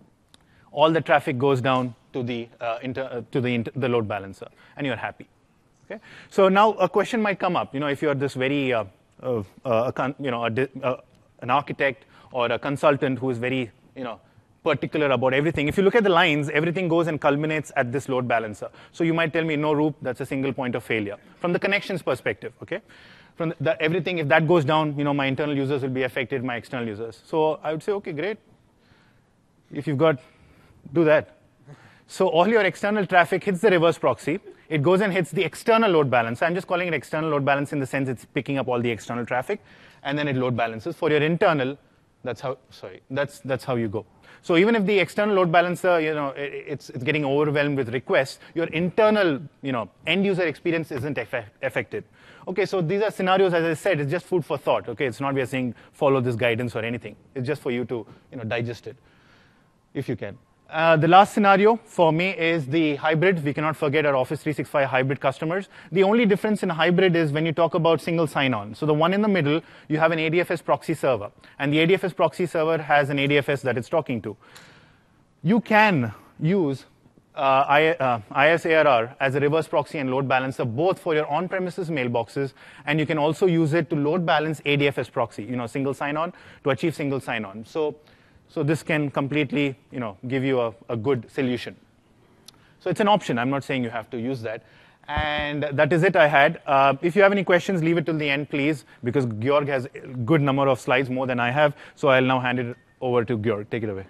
all the traffic goes down to the, uh, inter, uh, to the, inter, the load balancer, and you're happy. Okay? So now a question might come up. You know, if you're this very, uh, uh, uh, a, you know, a, uh, an architect or a consultant who is very, you know, particular about everything. If you look at the lines, everything goes and culminates at this load balancer. So you might tell me, no, Roop, that's a single point of failure from the connections perspective. Okay, from the, the, everything, if that goes down, you know, my internal users will be affected, my external users. So I would say, OK, great. If you've got, do that. So all your external traffic hits the reverse proxy. It goes and hits the external load balancer. I'm just calling it external load balance in the sense it's picking up all the external traffic, and then it load balances. For your internal, that's how, sorry, that's, that's how you go. So even if the external load balancer, you know, it, it's, it's getting overwhelmed with requests, your internal, you know, end user experience isn't effect, affected. OK, so these are scenarios, as I said, it's just food for thought. OK, it's not we are saying follow this guidance or anything. It's just for you to, you know, digest it, if you can. Uh, the last scenario for me is the hybrid. We cannot forget our Office three sixty-five hybrid customers. The only difference in hybrid is when you talk about single sign-on. So the one in the middle, you have an A D F S proxy server. And the A D F S proxy server has an A D F S that it's talking to. You can use uh, I, uh, I S A R R as a reverse proxy and load balancer, both for your on-premises mailboxes, and you can also use it to load balance A D F S proxy, you know, single sign-on, to achieve single sign-on. So So this can completely, you know, give you a, a good solution. So it's an option. I'm not saying you have to use that. And that is it I had. Uh, if you have any questions, leave it till the end, please, because Georg has a good number of slides, more than I have. So I'll now hand it over to Georg. Take it away.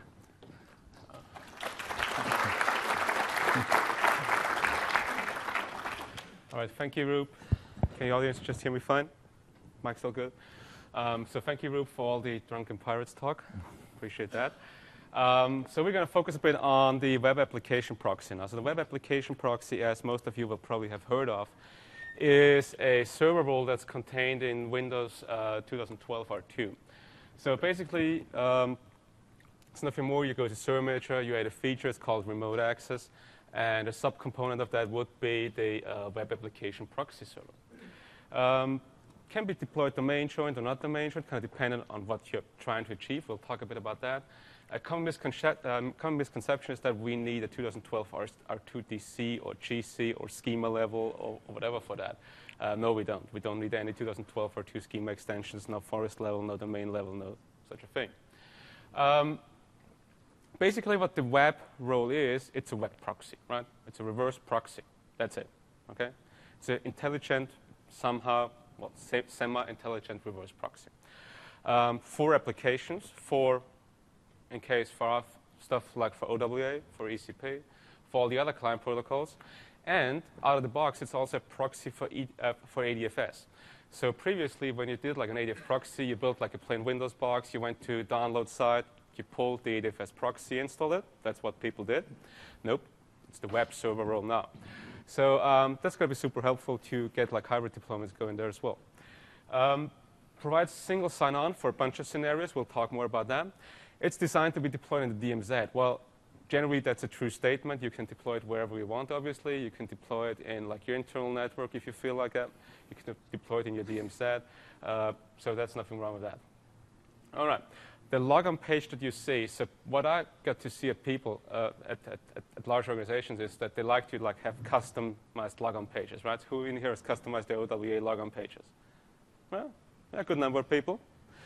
All right, thank you, Roop. Can the audience just hear me fine? Mic's still good? Um, so thank you, Roop, for all the Drunken Pirates talk. Appreciate that. Um, so we're going to focus a bit on the web application proxy now. So the web application proxy, as most of you will probably have heard of, is a server role that's contained in Windows uh, twenty twelve R two. So basically, um, it's nothing more. You go to Server Manager, you add a feature. It's called Remote Access. And a subcomponent of that would be the uh, web application proxy server. Um, can be deployed domain joined or not domain joined, kind of dependent on what you're trying to achieve. We'll talk a bit about that. A common, misconce um, common misconception is that we need a twenty twelve R two D C or G C or schema level or, or whatever for that. Uh, no, we don't. We don't need any twenty twelve R two schema extensions, no forest level, no domain level, no such a thing. Um, basically, what the web role is, it's a web proxy, right? It's a reverse proxy. That's it. Okay? It's an intelligent, somehow, well, semi-intelligent reverse proxy. Um, for applications, for, in case for stuff like for O W A, for E C P, for all the other client protocols, and out of the box, it's also a proxy for, e uh, for A D F S. So previously, when you did like an A D F proxy, you built like a plain Windows box, you went to download site, you pulled the A D F S proxy, installed it. That's what people did. Nope, it's the web server role now. So um, that's going to be super helpful to get like hybrid deployments going there as well. Um, provides single sign-on for a bunch of scenarios. We'll talk more about that. It's designed to be deployed in the D M Z. Well, generally, that's a true statement. You can deploy it wherever you want, obviously. You can deploy it in like your internal network if you feel like that. You can deploy it in your D M Z. Uh, so that's nothing wrong with that. All right. The logon page that you see, so what I got to see at people uh, at, at, at large organizations is that they like to like have customized logon pages, right? Who in here has customized their O W A logon pages? Well, a good number of people.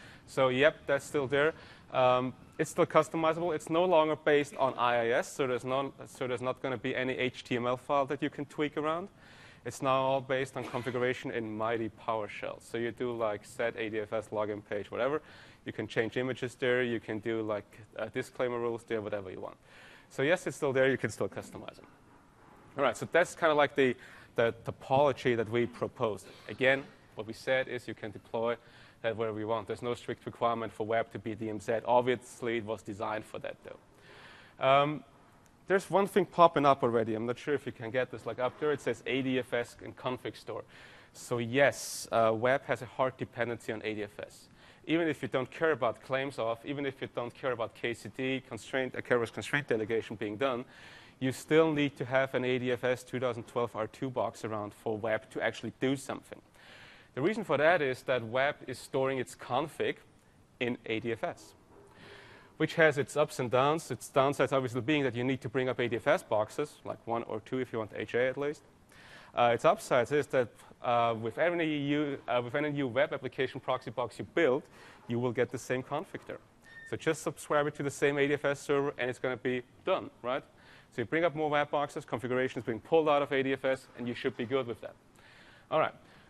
So yep, that's still there. Um, it's still customizable. It's no longer based on I I S, so there's, no, so there's not going to be any H T M L file that you can tweak around. It's now all based on configuration in Mighty PowerShell. So you do like set A D F S login page, whatever. You can change images there. You can do like uh, disclaimer rules there, whatever you want. So yes, it's still there. You can still customize it. All right, so that's kind of like the, the topology that we proposed. Again, what we said is you can deploy that wherever you want. There's no strict requirement for web to be D M Z. Obviously, it was designed for that, though. Um, there's one thing popping up already. I'm not sure if you can get this. Like up there, it says A D F S and config store. So yes, uh, web has a hard dependency on A D F S. Even if you don't care about claims off, even if you don't care about K C D, constraint, uh, Keras constraint delegation being done, you still need to have an A D F S twenty twelve R two box around for web to actually do something. The reason for that is that web is storing its config in A D F S, which has its ups and downs. Its downsides obviously being that you need to bring up A D F S boxes, like one or two if you want H A at least. Uh, its upsides is that uh, with, any new, uh, with any new web application proxy box you build, you will get the same config there. So just subscribe it to the same A D F S server, and it's going to be done, right? So you bring up more web boxes, configuration is being pulled out of A D F S, and you should be good with that. All right.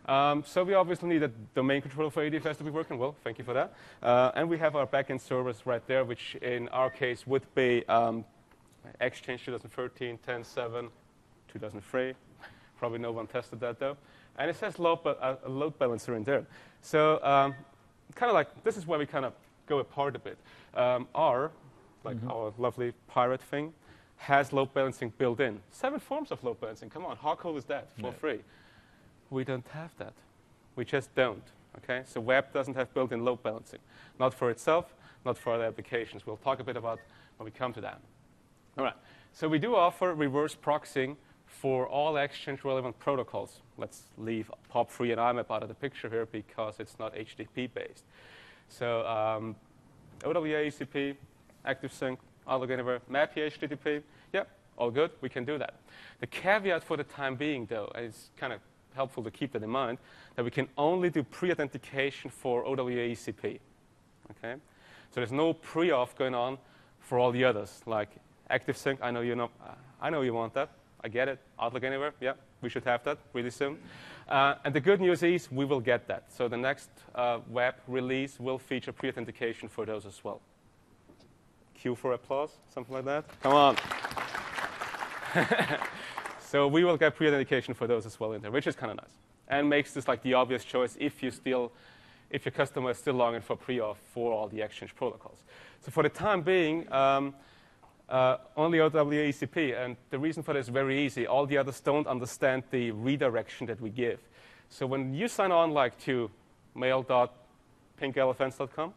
Um, so we obviously need a domain controller for A D F S to be working well. Thank you for that. Uh, and we have our backend servers right there, which in our case would be um, Exchange twenty thirteen, ten seven, two thousand three. Probably no one tested that, though. And it says load, uh, a load balancer in there. So um, kind of like, this is where we kind of go apart a bit. Um, R, like mm-hmm. our lovely pirate thing, has load balancing built in. Seven forms of load balancing. Come on, how cool is that for yeah. free? We don't have that. We just don't. Okay? So web doesn't have built-in load balancing. Not for itself, not for other applications. We'll talk a bit about when we come to that. All right. So we do offer reverse proxying for all Exchange-relevant protocols. Let's leave P O P three and I MAP out of the picture here because it's not H T T P-based. So um, O W A, E C P, ActiveSync, Outlook Anywhere, M A P I, H T T P. Yeah, all good. We can do that. The caveat for the time being, though, is kind of helpful to keep that in mind, that we can only do pre-authentication for O W A E C P. Okay? So there's no pre-auth going on for all the others, like ActiveSync. I know you know. Uh, I know you want that. I get it. Outlook Anywhere. Yeah, we should have that really soon. Uh, and the good news is we will get that. So the next uh, web release will feature pre-authentication for those as well. Cue for applause, something like that. Come on. So we will get pre-authentication for those as well in there, which is kind of nice, and makes this like the obvious choice if you still, if your customer is still longing for pre-auth for all the Exchange protocols. So for the time being, um, uh, only O W A E C P, and the reason for this is very easy. All the others don't understand the redirection that we give. So when you sign on like to mail dot pink elephants dot com,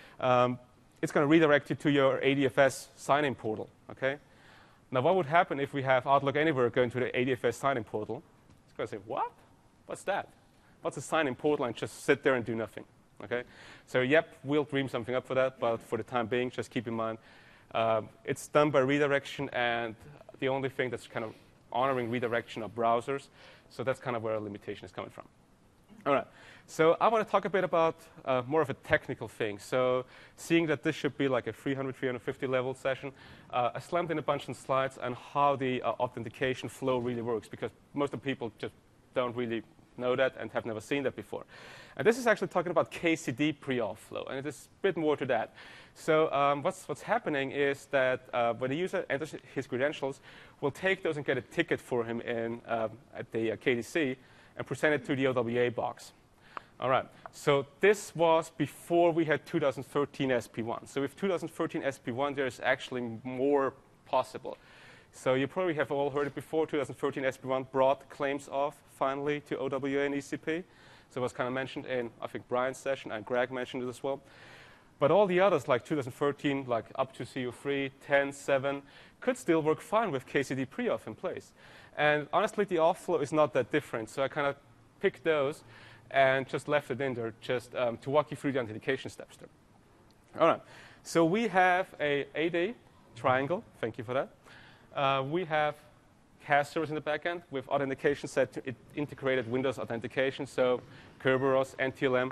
um, it's going to redirect you to your A D F S sign-in portal. Okay. Now, what would happen if we have Outlook Anywhere going to the A D F S sign-in portal? It's going to say, what? What's that? What's a sign-in portal? And just sit there and do nothing. Okay? So, yep, we'll dream something up for that. But for the time being, just keep in mind, um, it's done by redirection. And the only thing that's kind of honoring redirection are browsers. So that's kind of where our limitation is coming from. All right. So I want to talk a bit about uh, more of a technical thing. So seeing that this should be like a three hundred, three fifty level session, uh, I slammed in a bunch of slides on how the uh, authentication flow really works, because most of the people just don't really know that and have never seen that before. And this is actually talking about K C D pre-auth flow, and it is a bit more to that. So um, what's, what's happening is that uh, when the user enters his credentials, we'll take those and get a ticket for him in, uh, at the uh, K D C and present it to the O W A box. All right. So this was before we had two thousand thirteen S P one. So with two thousand thirteen S P one, there's actually more possible. So you probably have all heard it before. two thousand thirteen S P one brought claims off finally to O W A and E C P. So it was kind of mentioned in, I think, Brian's session, and Greg mentioned it as well. But all the others, like two thousand thirteen, like up to C U three, ten, seven, could still work fine with K C D pre-auth in place. And honestly, the auth flow is not that different. So I kind of picked those and just left it in there just um, to walk you through the authentication steps there. All right. So we have a A D triangle. Thank you for that. Uh, we have C A S servers in the backend with authentication set to integrated Windows authentication. So Kerberos, N T L M,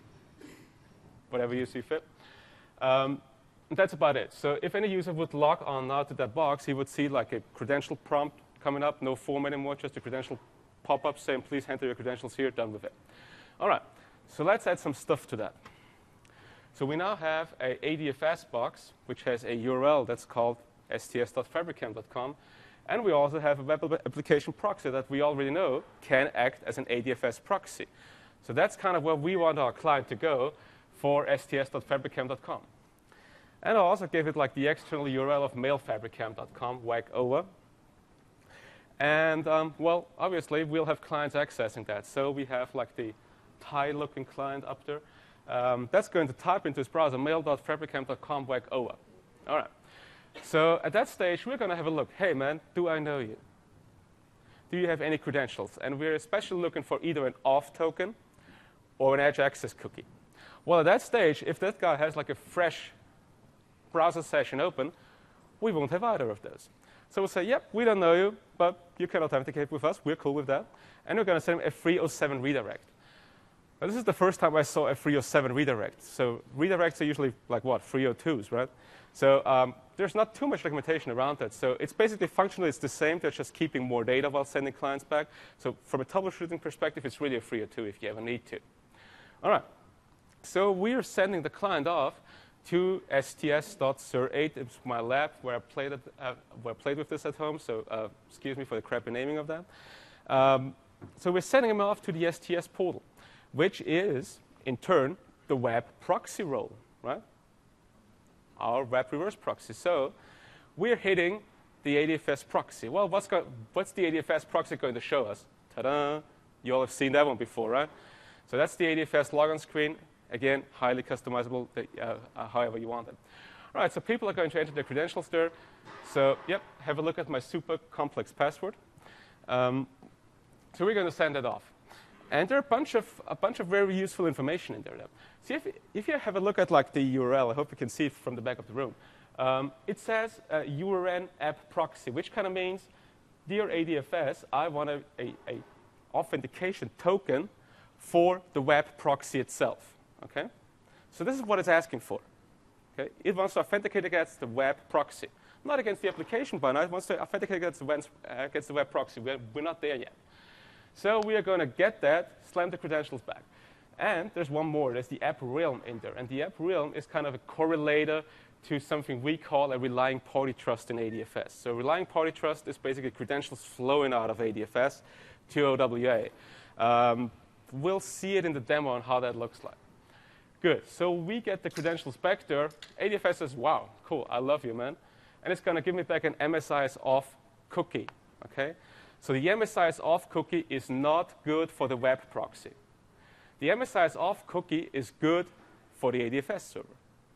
whatever you see fit. Um, that's about it. So if any user would log on now to that box, he would see like a credential prompt coming up, no form anymore, just a credential pop-up saying, please enter your credentials here, done with it. All right, so let's add some stuff to that. So we now have a A D F S box, which has a U R L that's called S T S dot fabricam dot com. And we also have a web application proxy that we already know can act as an A D F S proxy. So that's kind of where we want our client to go for S T S dot fabricam dot com. And I also gave it like the external U R L of mail fabricam dot com, W A G O A. And, um, well, obviously, we'll have clients accessing that. So we have like the Thai-looking client up there. Um, that's going to type into his browser, mail dot fabricam dot com, W A G O A. All right. So at that stage, we're going to have a look. Hey, man, do I know you? Do you have any credentials? And we're especially looking for either an auth token or an edge access cookie. Well, at that stage, if that guy has like a fresh browser session open, we won't have either of those. So we'll say, yep, we don't know you, but you can authenticate with us. We're cool with that. And we're going to send him a three oh seven redirect. But this is the first time I saw a three oh seven redirect. So redirects are usually like what, three oh twos, right? So um, there's not too much documentation around that. So it's basically functionally it's the same. They're just keeping more data while sending clients back. So from a troubleshooting perspective, it's really a three oh two if you ever need to. All right. So we are sending the client off to S T S dot S I R eight. It's my lab where I played, it, uh, where I played with this at home. So uh, excuse me for the crappy naming of that. Um, so we're sending them off to the S T S portal, which is, in turn, the web proxy role, right? Our web reverse proxy. So we're hitting the A D F S proxy. Well, what's, go what's the A D F S proxy going to show us? Ta-da! You all have seen that one before, right? So that's the A D F S logon screen. Again, highly customizable, uh, uh, however you want it. All right, so people are going to enter their credentials there. So, yep, have a look at my super complex password. Um, so we're going to send it off. And there are a bunch of, a bunch of very useful information in there. See, if, if you have a look at like the U R L, I hope you can see it from the back of the room. Um, it says uh, U R N app proxy, which kind of means, dear A D F S, I want a, a, a authentication token for the web proxy itself. Okay? So this is what it's asking for. Okay? It wants to authenticate against the web proxy. Not against the application by now. It wants to authenticate against the, web, uh, against the web proxy. We're, we're not there yet. So we are going to get that, slam the credentials back. And there's one more. There's the app realm in there. And the app realm is kind of a correlator to something we call a relying party trust in A D F S. So relying party trust is basically credentials flowing out of A D F S to O W A. Um, we'll see it in the demo on how that looks like. Good. So we get the credentials back there. A D F S says, wow, cool, I love you, man. And it's going to give me back an M S I S off cookie. Okay? So the M S I S off cookie is not good for the web proxy. The M S I S off cookie is good for the A D F S server.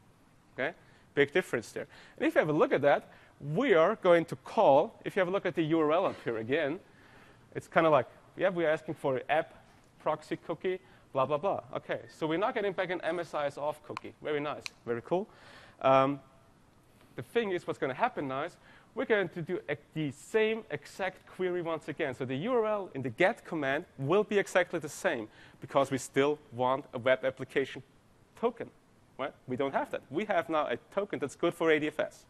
Okay? Big difference there. And if you have a look at that, we are going to call, if you have a look at the U R L up here again, it's kind of like, yeah, we're asking for an app proxy cookie, blah, blah, blah. OK, so we're not getting back an M S I S off cookie. Very nice. Very cool. Um, the thing is, what's going to happen now is we're going to do the same exact query once again. So the U R L in the get command will be exactly the same because we still want a web application token. Right? We don't have that. We have now a token that's good for A D F S.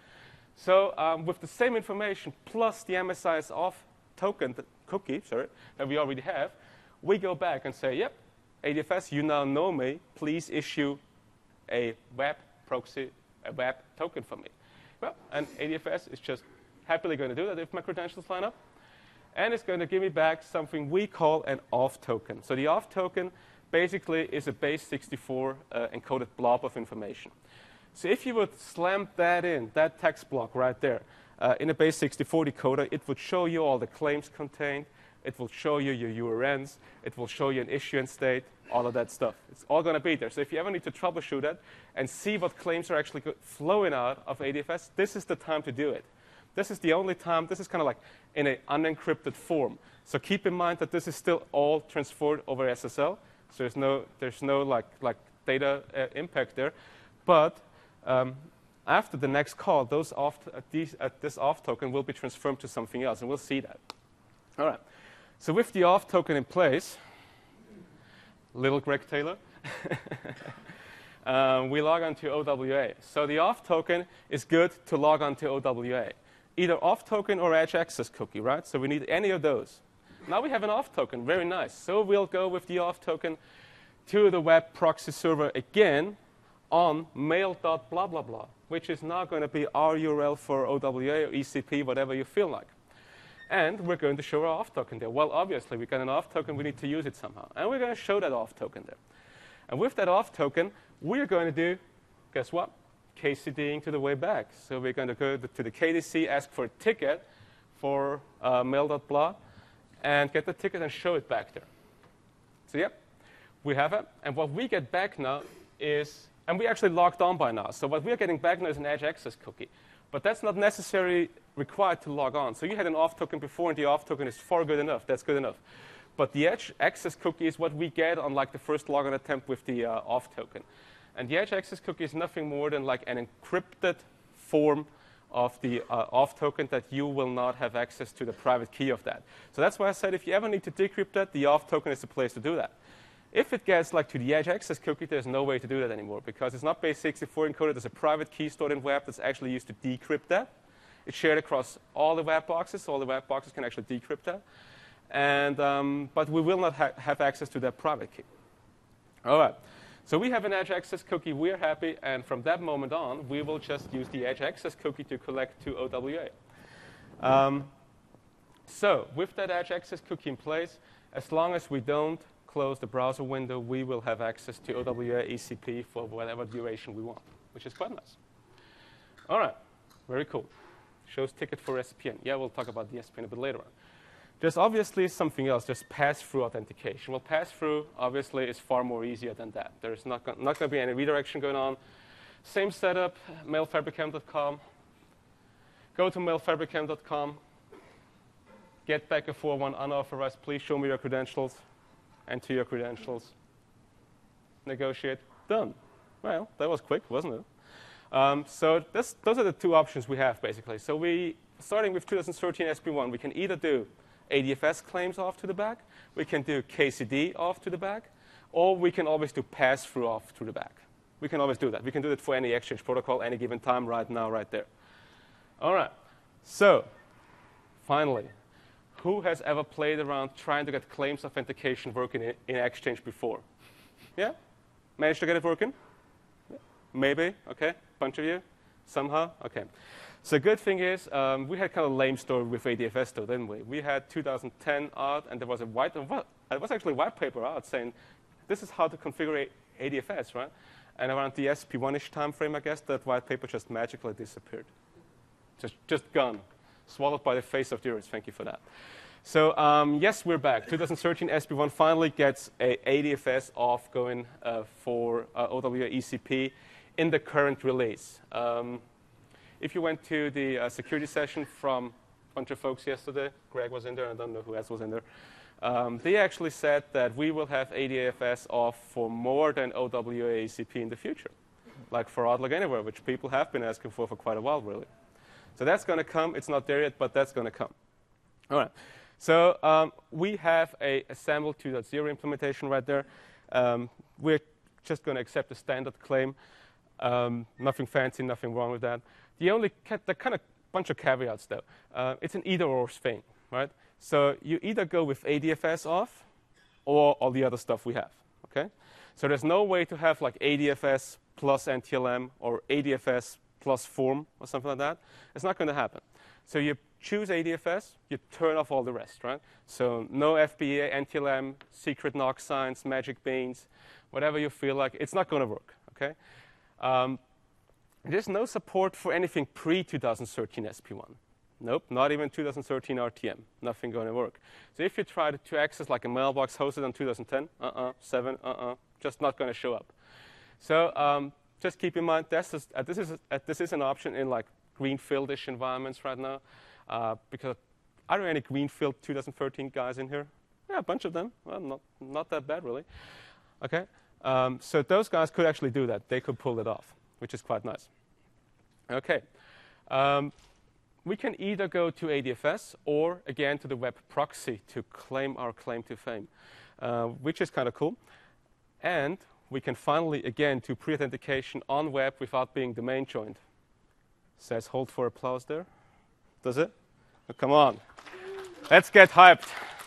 So um, with the same information plus the M S I S off token, the cookie, sorry, that we already have, we go back and say, yep, A D F S, you now know me. Please issue a web proxy, a web token for me. Well, and A D F S is just happily going to do that if my credentials line up. And it's going to give me back something we call an auth token. So the auth token basically is a base sixty-four uh, encoded blob of information. So if you would slam that in, that text block right there, uh, in a base sixty-four decoder, it would show you all the claims contained. It will show you your U R Ns. It will show you an issuance state, all of that stuff. It's all going to be there. So if you ever need to troubleshoot it and see what claims are actually flowing out of A D F S, this is the time to do it. This is the only time. This is kind of like in an unencrypted form. So keep in mind that this is still all transferred over S S L. So there's no, there's no like, like data uh, impact there. But um, after the next call, those auth, uh, these, uh, this auth token will be transferred to something else, and we'll see that. All right. So with the auth token in place, little Greg Taylor, um, we log on to O W A. So the auth token is good to log on to O W A. Either auth token or edge access cookie, right? So we need any of those. Now we have an auth token. Very nice. So we'll go with the auth token to the web proxy server again on mail dot blah, blah, blah, which is now going to be our U R L for O W A or E C P, whatever you feel like. And we're going to show our auth token there. Well, obviously, we got an auth token. We need to use it somehow. And we're going to show that auth token there. And with that auth token, we're going to do, guess what? KCDing to the way back. So we're going to go to the K D C, ask for a ticket for uh, mail dot blah, and get the ticket and show it back there. So, yep, we have it. And what we get back now is, and we actually logged on by now. So what we're getting back now is an edge access cookie. But that's not necessarily required to log on. So you had an auth token before, and the auth token is far good enough. That's good enough. But the edge access cookie is what we get on like the first logon attempt with the uh, auth token. And the edge access cookie is nothing more than like an encrypted form of the uh, auth token that you will not have access to the private key of that. So that's why I said if you ever need to decrypt that, the auth token is the place to do that. If it gets like to the edge access cookie, there's no way to do that anymore because it's not base sixty-four encoded. There's a private key stored in web that's actually used to decrypt that. It's shared across all the web boxes. So all the web boxes can actually decrypt that. And, um, but we will not ha have access to that private key. All right. So we have an edge access cookie. We're happy. And from that moment on, we will just use the edge access cookie to collect to O W A. Um, so with that edge access cookie in place, as long as we don't close the browser window, we will have access to O W A E C P for whatever duration we want, which is quite nice. All right. Very cool. Shows ticket for S P N. Yeah, we'll talk about the S P N a bit later on. There's obviously something else, just pass-through authentication. Well, pass-through, obviously, is far more easier than that. There's not, go not going to be any redirection going on. Same setup, mailfabricam dot com. Go to mailfabricam dot com. Get back a four one unauthorized. Please show me your credentials. Enter your credentials. Negotiate. Done. Well, that was quick, wasn't it? Um, so this, those are the two options we have, basically. So we, starting with two thousand thirteen S P one, we can either do A D F S claims off to the back, we can do K C D off to the back, or we can always do pass-through off to the back. We can always do that. We can do it for any exchange protocol, any given time, right now, right there. All right. So finally, who has ever played around trying to get claims authentication working in, in Exchange before? Yeah? Managed to get it working? Yeah. Maybe. OK. Bunch of you? Somehow? OK. So good thing is, um, we had kind of a lame story with A D F S, though, didn't we? We had two thousand ten out, and there was a white, well, it was actually a white paper out saying, this is how to configure A D F S, right? And around the S P one-ish time frame, I guess, that white paper just magically disappeared. Just, just gone. Swallowed by the face of the earth. Thank you for that. So um, yes, we're back. two thousand thirteen S P one finally gets a A D F S off going uh, for uh, O W A E C P in the current release. Um, if you went to the uh, security session from a bunch of folks yesterday, Greg was in there, I don't know who else was in there, um, they actually said that we will have A D F S off for more than O W A E C P in the future, like for Outlook Anywhere, which people have been asking for for quite a while, really. So that's going to come. It's not there yet, but that's going to come. All right. So um, we have a, a SAML two point zero implementation right there. Um, we're just going to accept the standard claim. Um, nothing fancy, nothing wrong with that. The only the kind of bunch of caveats, though. Uh, it's an either-or thing, right? So you either go with A D F S off or all the other stuff we have, OK? So there's no way to have like A D F S plus N T L M or A D F S plus form or something like that. It's not going to happen. So you choose A D F S, you turn off all the rest, right? So no F B A, N T L M, secret knock signs, magic beans, whatever you feel like. It's not going to work, OK? Um, there's no support for anything pre two thousand thirteen S P one. Nope, not even two thousand thirteen R T M. Nothing going to work. So if you try to, to access like a mailbox hosted on two thousand ten, uh-uh, seven, uh-uh, just not going to show up. So um, just keep in mind, this is, uh, this, is, uh, this is an option in like greenfield-ish environments right now. Uh, because are there any greenfield two thousand thirteen guys in here? Yeah, a bunch of them. Well, not, not that bad, really. OK. Um, so those guys could actually do that. They could pull it off, which is quite nice. OK. Um, we can either go to A D F S or, again, to the web proxy to claim our claim to fame, uh, which is kind of cool. And we can finally, again, do pre-authentication on web without being domain joined. Says hold for applause there. Does it? Oh, come on. Let's get hyped.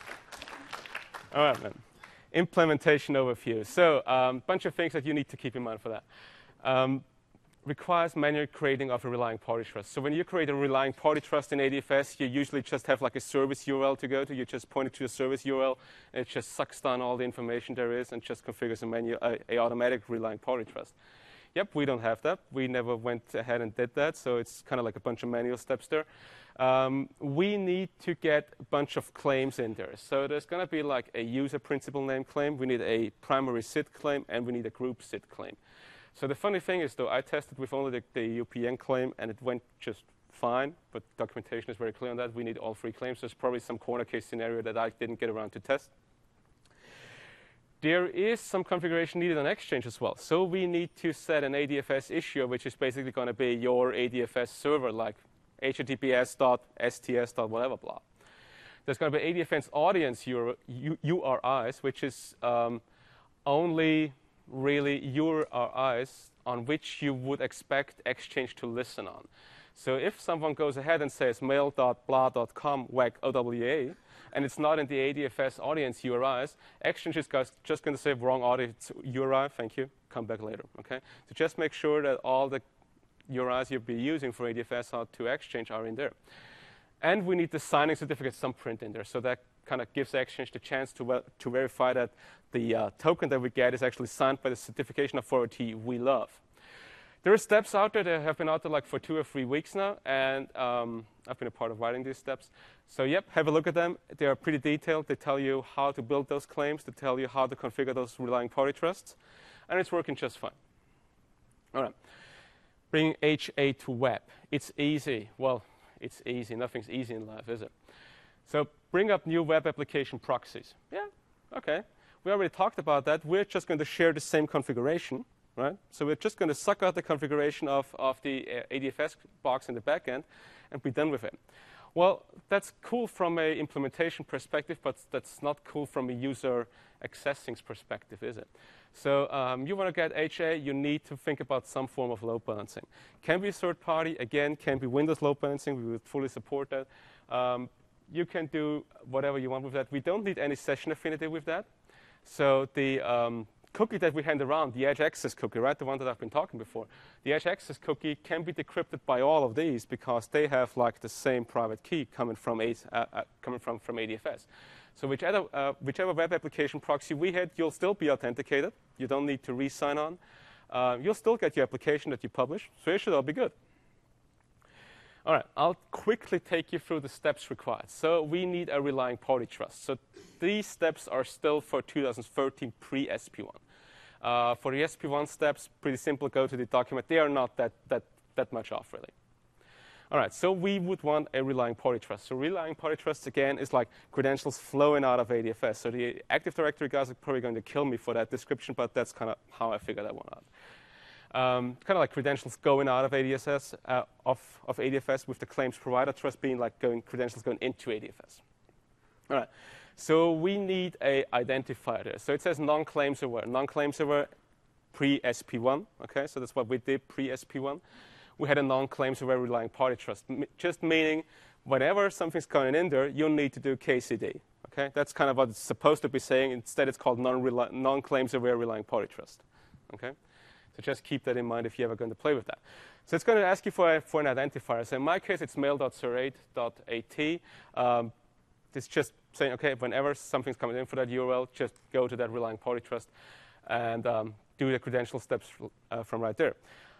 All right, man. Implementation overview. So a um, bunch of things that you need to keep in mind for that. Um, requires manual creating of a relying party trust. So when you create a relying party trust in A D F S, you usually just have like a service U R L to go to. You just point it to a service U R L, and it just sucks down all the information there is and just configures a, manual, a, a automatic relying party trust. Yep, we don't have that. We never went ahead and did that, so it's kind of like a bunch of manual steps there. Um, we need to get a bunch of claims in there. So there's going to be like a user principal name claim. We need a primary S I D claim, and we need a group S I D claim. So the funny thing is, though, I tested with only the, the U P N claim, and it went just fine. But documentation is very clear on that. We need all three claims. There's probably some corner case scenario that I didn't get around to test. There is some configuration needed on Exchange as well. So we need to set an A D F S issuer, which is basically going to be your A D F S server, like H T T P S dot S T S dot whatever blah. There's going to be A D F S audience U R Is, which is um, only really U R Is on which you would expect Exchange to listen on. So if someone goes ahead and says mail dot blah dot com W A C O W A, and it's not in the A D F S audience U R Is, Exchange is just going to say wrong audience U R I, thank you, come back later. Okay? So just make sure that all the U R Is you'll be using for A D F S to Exchange are in there. And we need the signing certificate thumbprint in there. So that kind of gives Exchange the chance to, well, to verify that the uh, token that we get is actually signed by the certification authority we love. There are steps out there that have been out there like for two or three weeks now, and um, I've been a part of writing these steps. So yep, have a look at them. They are pretty detailed. They tell you how to build those claims. They tell you how to configure those relying party trusts, and it's working just fine. All right, bringing H A to web. It's easy. Well, it's easy. Nothing's easy in life, is it? So bring up new web application proxies. Yeah, okay. We already talked about that. We're just going to share the same configuration. Right? So we're just going to suck out the configuration of, of the uh, A D F S box in the backend and be done with it. Well, that's cool from an implementation perspective, but that's not cool from a user accessing perspective, is it? So um, you want to get H A, you need to think about some form of load balancing. Can be third party, again, can be Windows load balancing. We would fully support that. Um, you can do whatever you want with that. We don't need any session affinity with that. So the um, cookie that we hand around, the edge access cookie, right, the one that I've been talking before, the edge access cookie can be decrypted by all of these because they have like the same private key coming from a, uh, uh, coming from, from A D F S. So whichever, uh, whichever web application proxy we hit, you'll still be authenticated. You don't need to re-sign on. Uh, you'll still get your application that you publish, so it should all be good. All right, I'll quickly take you through the steps required. So we need a relying party trust. So these steps are still for two thousand thirteen pre-S P one. Uh, for the S P one steps, pretty simple, go to the document. They are not that, that, that much off, really. All right, so we would want a relying party trust. So relying party trust, again, is like credentials flowing out of A D F S. So the Active Directory guys are probably going to kill me for that description, but that's kind of how I figured that one out. Um, kind of like credentials going out of A D F S, uh, of, of A D F S, with the claims provider trust being like going credentials going into A D F S. All right, so we need a identifier there. So it says non-claims aware. Non-claims aware pre-S P one. Okay, so that's what we did pre-S P one. We had a non-claims aware relying party trust, M just meaning whenever something's going in there, you'll need to do K C D. Okay, that's kind of what it's supposed to be saying. Instead, it's called non-claims aware relying party trust. Okay. So just keep that in mind if you're ever going to play with that. So it's going to ask you for, a, for an identifier. So in my case, it's mail dot zero eight dot A T. Um, it's just saying, OK, whenever something's coming in for that U R L, just go to that relying party trust and um, do the credential steps uh, from right there.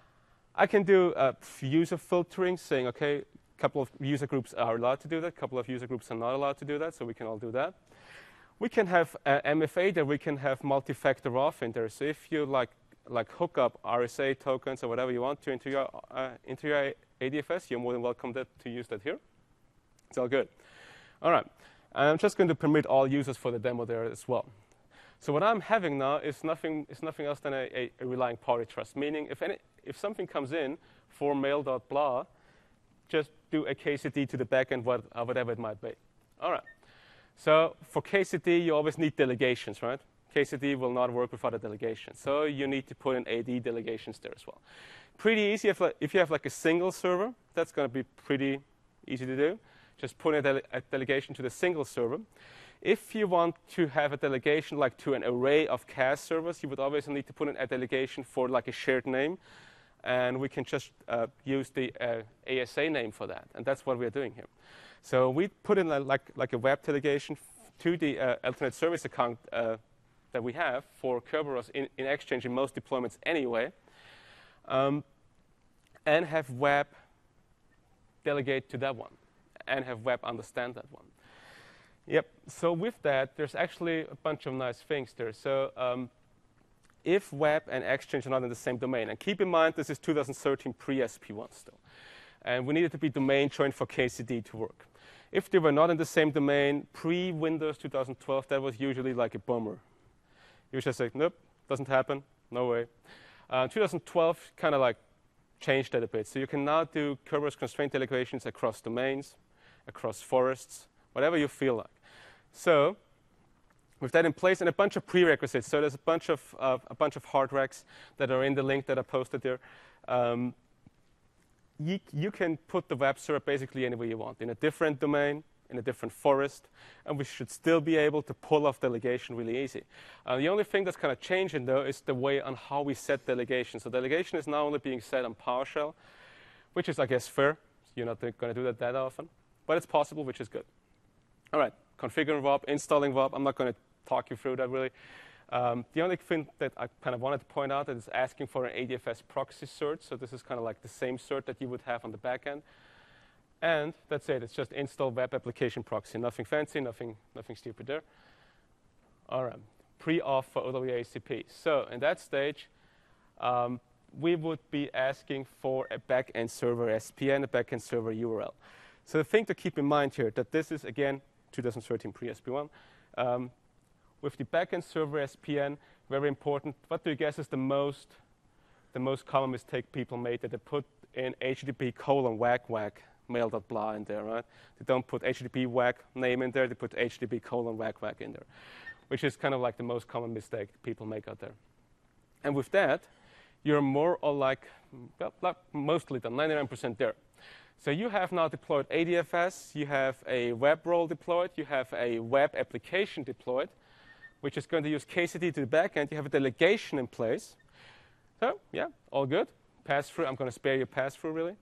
I can do uh, user filtering, saying, OK, a couple of user groups are allowed to do that. A couple of user groups are not allowed to do that. So we can all do that. We can have uh, M F A that we can have multi-factor auth in there. So if you like, like hook up R S A tokens or whatever you want to into your, uh, into your A D F S, you're more than welcome to, to use that here. It's all good. All right. And I'm just going to permit all users for the demo there as well. So what I'm having now is nothing, is nothing else than a, a, a relying party trust, meaning if, any, if something comes in for mail.blah, just do a K C D to the backend, what, uh, whatever it might be. All right. So for K C D, you always need delegations, right? K C D will not work without a delegation. So you need to put in A D delegations there as well. Pretty easy. If, if you have like a single server, that's going to be pretty easy to do. Just put in a, dele a delegation to the single server. If you want to have a delegation like to an array of C A S servers, you would obviously need to put in a delegation for like a shared name. And we can just uh, use the uh, A S A name for that. And that's what we're doing here. So we put in a, like, like a web delegation to the uh, alternate service account uh, that we have for Kerberos in, in Exchange in most deployments anyway, um, and have web delegate to that one, and have web understand that one. Yep, so with that, there's actually a bunch of nice things there. So um, if web and Exchange are not in the same domain, and keep in mind this is two thousand thirteen pre-S P one still, and we needed to be domain joined for K C D to work. If they were not in the same domain, pre-Windows two thousand twelve, that was usually like a bummer. You just say, nope, doesn't happen, no way. Uh, two thousand twelve kind of like changed that a bit. So you can now do Kerberos constraint delegations across domains, across forests, whatever you feel like. So with that in place and a bunch of prerequisites. So there's a bunch of uh, a bunch of hard racks that are in the link that I posted there. Um, you, you can put the web server basically anywhere you want, in a different domain, in a different forest, and we should still be able to pull off delegation really easy. Uh, the only thing that's kind of changing, though, is the way on how we set delegation. So delegation is now only being set on PowerShell, which is, I guess, fair. You're not going to do that that often, but it's possible, which is good. All right, configuring W A P, installing W A P. I'm not going to talk you through that, really. Um, the only thing that I kind of wanted to point out is asking for an A D F S proxy cert. So this is kind of like the same cert that you would have on the back end. And that's it. It's just install web application proxy. Nothing fancy, nothing, nothing stupid there. All right, pre-auth for O W A C P. So in that stage, um, we would be asking for a backend server S P N, a backend server U R L. So the thing to keep in mind here, that this is, again, twenty thirteen pre-S P one. Um, with the backend server S P N, very important. What do you guess is the most, the most common mistake people made? That they put in H T T P colon whack whack mail.blah in there, right? They don't put H T T P whack name in there. They put H T T P colon whack whack in there, which is kind of like the most common mistake people make out there. And with that, you're more or like, well, like mostly done, ninety-nine percent there. So you have now deployed A D F S, you have a web role deployed, you have a web application deployed, which is going to use K C D to the backend. You have a delegation in place. So yeah, all good. Pass through. I'm going to spare you pass through, really.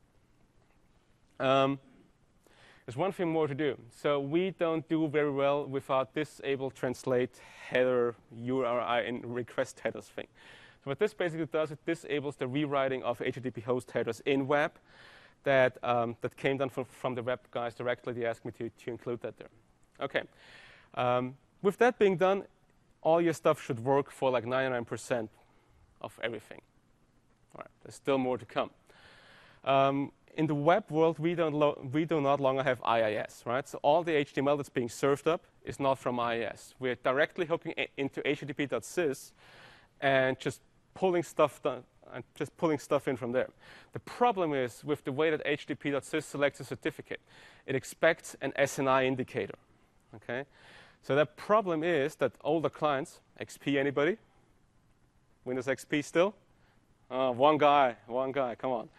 Um, there's one thing more to do. So we don't do very well without disable translate header U R I in request headers thing. So what this basically does, it disables the rewriting of H T T P host headers in web that, um, that came down from, from the web guys directly. They asked me to, to include that there. OK. Um, with that being done, all your stuff should work for like ninety-nine percent of everything. All right, there's still more to come. Um, in the web world, we, don't lo we do not longer have I I S, right? So all the H T M L that's being served up is not from I I S. We're directly hooking into H T T P dot sys and just pulling stuff down, and just pulling stuff in from there. The problem is with the way that H T T P dot sys selects a certificate, it expects an S N I indicator. Okay, so the problem is that older clients, X P anybody? Windows X P still? Uh, one guy, one guy, come on.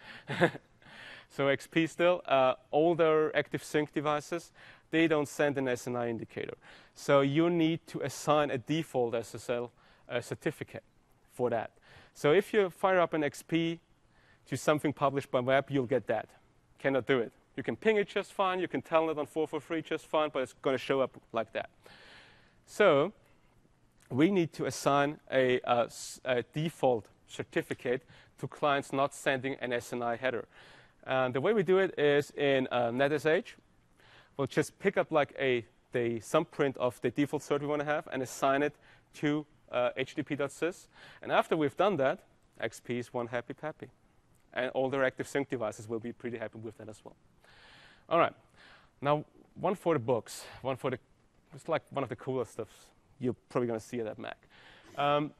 So X P still, uh, older ActiveSync devices, they don't send an S N I indicator. So you need to assign a default S S L uh, certificate for that. So if you fire up an X P to something published by web, you'll get that. Cannot do it. You can ping it just fine. You can telnet on four forty-three just fine, but it's going to show up like that. So we need to assign a, a, a default certificate to clients not sending an S N I header. And the way we do it is in uh, NetSH. We'll just pick up like a the thumbprint of the default cert we want to have and assign it to uh, H T T P dot sys. And after we've done that, X P is one happy pappy. And all their ActiveSync devices will be pretty happy with that as well. All right. Now, one for the books. One for the, it's like one of the coolest stuff you're probably going to see at that Mac. Um,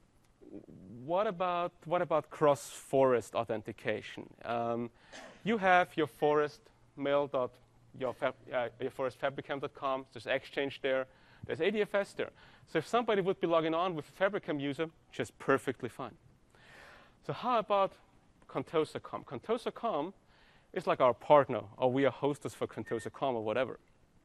What about what about cross-forest authentication? Um, you have your forest mail dot your, fab, uh, your forest fabricam dot com. There's Exchange there. There's A D F S there. So if somebody would be logging on with a Fabricam user, just perfectly fine. So how about Contosa dot com? Contosa dot com is like our partner, or we are hostess for Contosa dot com or whatever.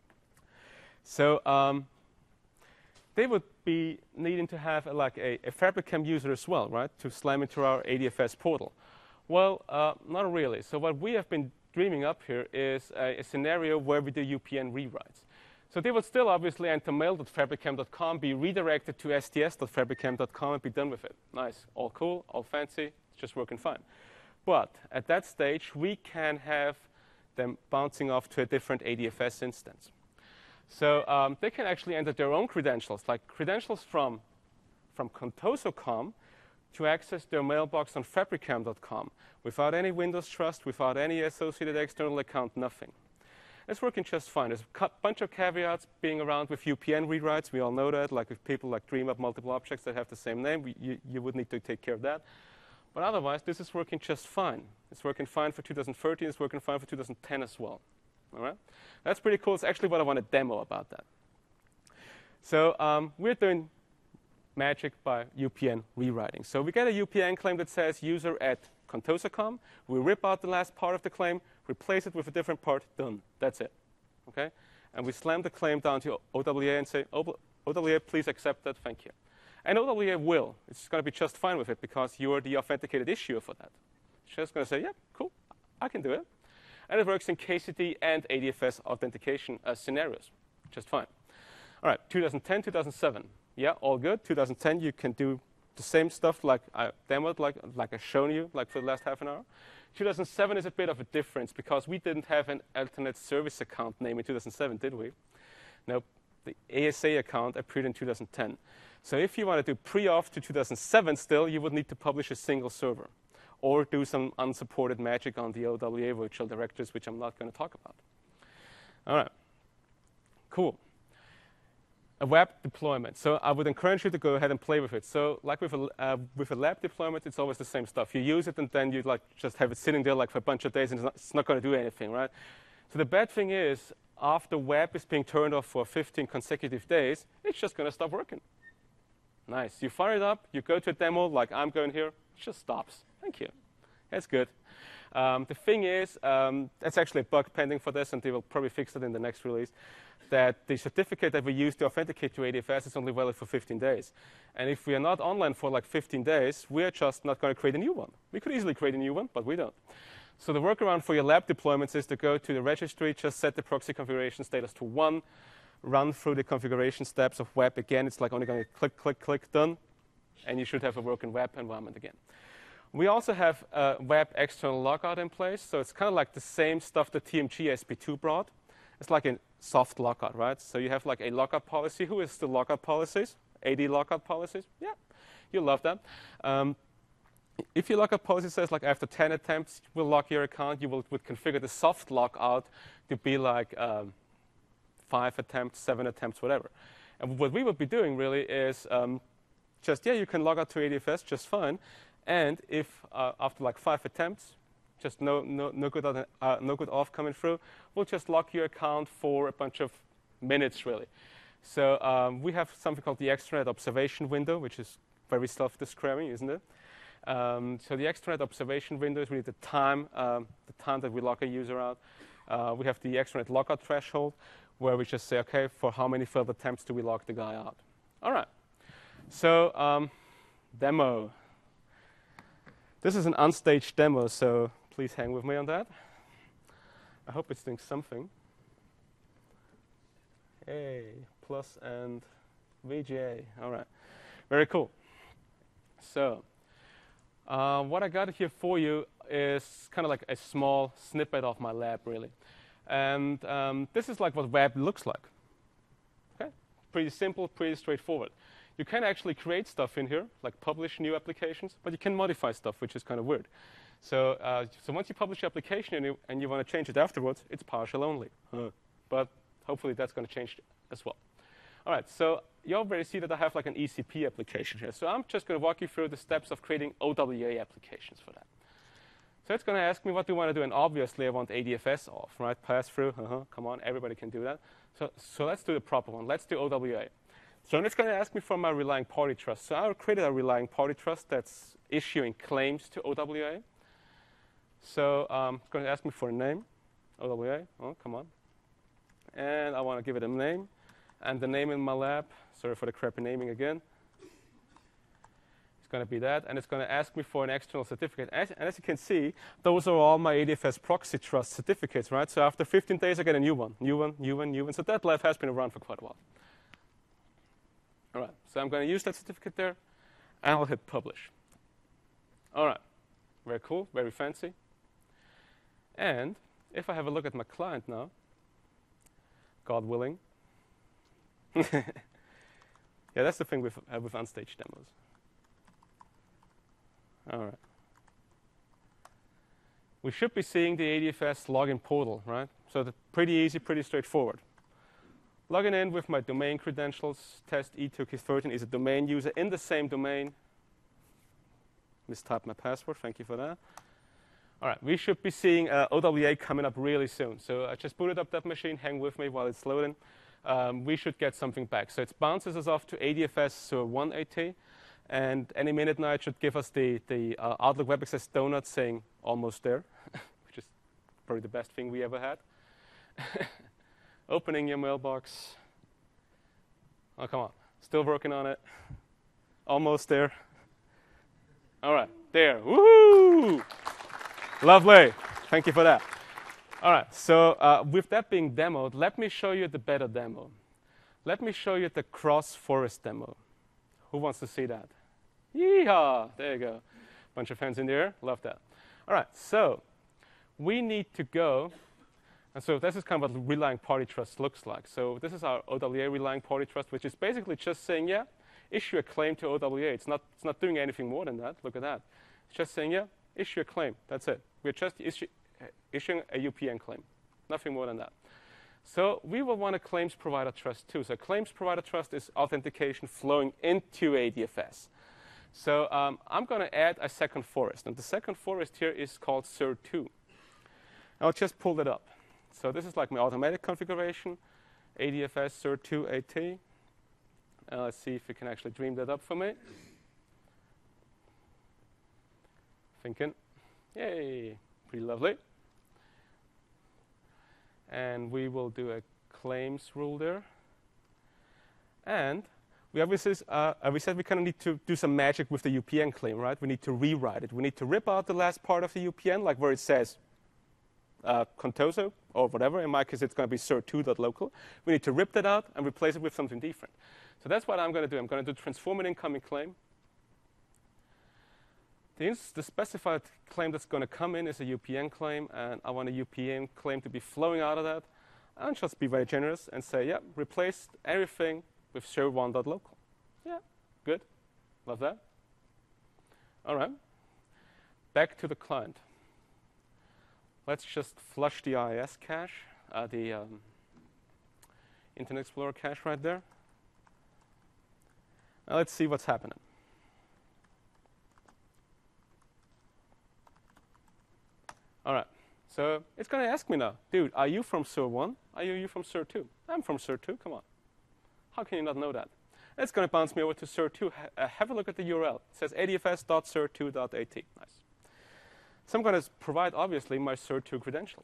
So um, they would be needing to have a, like a, a Fabricam user as well, right, to slam into our A D F S portal. Well, uh, not really. So what we have been dreaming up here is a, a scenario where we do U P n rewrites. So they would still obviously enter mail dot fabricam dot com, be redirected to S T S dot fabricam dot com, and be done with it. Nice, all cool, all fancy, it's just working fine. But at that stage, we can have them bouncing off to a different A D F S instance. So um, they can actually enter their own credentials, like credentials from, from Contosa dot com to access their mailbox on fabricam dot com without any Windows Trust, without any associated external account, nothing. It's working just fine. There's a bunch of caveats being around with U P n rewrites. We all know that, like with people like dream up multiple objects that have the same name, we, you, you would need to take care of that. But otherwise, this is working just fine. It's working fine for two thousand thirteen. It's working fine for two thousand ten as well. All right? That's pretty cool. It's actually what I want to demo about that. So um, we're doing magic by U P n rewriting. So we get a U P n claim that says user at contosa dot com. We rip out the last part of the claim, replace it with a different part, done. That's it. Okay? And we slam the claim down to O W A and say, O W A, please accept that, thank you. And O W A will. It's going to be just fine with it because you're the authenticated issuer for that. It's just going to say, yeah, cool, I can do it. And it works in K C D and A D F S authentication uh, scenarios, just fine. All right, two thousand ten, two thousand seven. Yeah, all good. two thousand ten, you can do the same stuff like I demoed, like, like I've shown you like for the last half an hour. two thousand seven is a bit of a difference because we didn't have an alternate service account name in two thousand seven, did we? No, the A S A account appeared in two thousand ten. So if you want to do pre-auth to two thousand seven still, you would need to publish a single server or do some unsupported magic on the O W A virtual directories, which I'm not going to talk about. All right, cool. A web deployment. So I would encourage you to go ahead and play with it. So like with a, uh, with a lab deployment, it's always the same stuff. You use it, and then you like just have it sitting there like for a bunch of days, and it's not, it's not going to do anything, right? So the bad thing is, after web is being turned off for fifteen consecutive days, it's just going to stop working. Nice. You fire it up, you go to a demo like I'm going here, it just stops. Thank you. That's good. Um, the thing is, um, that's actually a bug pending for this, and they will probably fix it in the next release, that the certificate that we use to authenticate to A D F S is only valid for fifteen days. And if we are not online for like fifteen days, we're just not going to create a new one. We could easily create a new one, but we don't. So the workaround for your lab deployments is to go to the registry, just set the proxy configuration status to one, run through the configuration steps of web again. It's like only going to click, click, click, done, and you should have a working web environment again. We also have a web external logout in place, so it's kind of like the same stuff that T M G S P two brought. It's like a soft logout, right? So you have like a logout policy. Who is the logout policies? A D logout policies? Yeah, you love that. Um, if your logout policy says like after ten attempts, we'll lock your account, you will, would configure the soft logout to be like um, five attempts, seven attempts, whatever. And what we would be doing really is um, just, yeah, you can log out to A D F S just fine. And if uh, after like five attempts, just no, no, no, good, uh, no good auth coming through, we'll just lock your account for a bunch of minutes, really. So um, we have something called the extranet observation window, which is very self-describing, isn't it? Um, so the extranet observation window is really the time, um, the time that we lock a user out. Uh, we have the extranet lockout threshold, where we just say, OK, for how many failed attempts do we lock the guy out? All right. So um, demo. This is an unstaged demo, so please hang with me on that. I hope it's doing something. Hey, plus and V G A. All right. Very cool. So uh, what I got here for you is kind of like a small snippet of my lab, really. And um, this is like what web looks like. Okay? Pretty simple, pretty straightforward. You can actually create stuff in here, like publish new applications, but you can modify stuff, which is kind of weird. So, uh, so once you publish the application and you, and you want to change it afterwards, it's partial only. Huh. But hopefully that's going to change as well. All right, so you already see that I have like an E C P application here. So I'm just going to walk you through the steps of creating O W A applications for that. So it's going to ask me what do you want to do, and obviously I want A D F S off, right? Pass through, uh-huh, come on, everybody can do that. So, so let's do the proper one. Let's do O W A. So it's going to ask me for my relying party trust. So I created a relying party trust that's issuing claims to O W A. So um, it's going to ask me for a name, O W A. Oh, come on. And I want to give it a name. And the name in my lab, sorry for the crappy naming again. It's going to be that. And it's going to ask me for an external certificate. As, and as you can see, those are all my A D F S proxy trust certificates, right? So after fifteen days, I get a new one, new one, new one, new one. So that lab has been around for quite a while. All right, so I'm going to use that certificate there, and I'll hit publish. All right, very cool, very fancy. And if I have a look at my client now, God willing, yeah, that's the thing with, uh, with unstaged demos. All right. We should be seeing the A D F S login portal, right? So that's pretty easy, pretty straightforward. Logging in with my domain credentials, test E two K thirteen is a domain user in the same domain. Mistyped my password, thank you for that. All right, we should be seeing uh, O W A coming up really soon. So I just booted up that machine, hang with me while it's loading. um, we should get something back. So it bounces us off to A D F S S O one A T, and any minute now it should give us the, the uh, Outlook Web Access donut saying almost there, which is probably the best thing we ever had. Opening your mailbox. Oh, come on. Still working on it. Almost there. All right, there. Woohoo! Lovely. Thank you for that. All right, so uh, with that being demoed, let me show you the better demo. Let me show you the cross-forest demo. Who wants to see that? Yeehaw! There you go. Bunch of hands in the air. Love that. All right, so we need to go. And so this is kind of what relying party trust looks like. So this is our O W A relying party trust, which is basically just saying, yeah, issue a claim to O W A. It's not, it's not doing anything more than that. Look at that. It's just saying, yeah, issue a claim. That's it. We're just issue, issuing a U P N claim. Nothing more than that. So we will want a claims provider trust too. So claims provider trust is authentication flowing into A D F S. So um, I'm going to add a second forest. And the second forest here is called S E R two. I'll just pull it up. So this is like my automatic configuration, A D F S S E R two A T. Uh, let's see if we can actually dream that up for me. Thinking. Yay. Pretty lovely. And we will do a claims rule there. And we obviously uh, we said we kind of need to do some magic with the U P N claim, right? We need to rewrite it. We need to rip out the last part of the U P N, like where it says uh, Contoso or whatever. In my case, it's going to be S E R two.local. We need to rip that out and replace it with something different. So that's what I'm going to do. I'm going to do transform an incoming claim. The, ins the specified claim that's going to come in is a U P N claim, and I want a U P N claim to be flowing out of that. And just be very generous and say, yeah, replace everything with S E R one.local. Yeah, good. Love that. All right. Back to the client. Let's just flush the I I S cache, uh, the um, Internet Explorer cache right there. Now let's see what's happening. All right, so it's going to ask me now, dude, are you from S E R one? Are you, you from S E R two? I'm from S E R two, come on. How can you not know that? It's going to bounce me over to S E R two. Ha uh, have a look at the U R L. It says A D F S dot S E R two dot A T. Nice. So I'm going to provide, obviously, my S E R two credentials.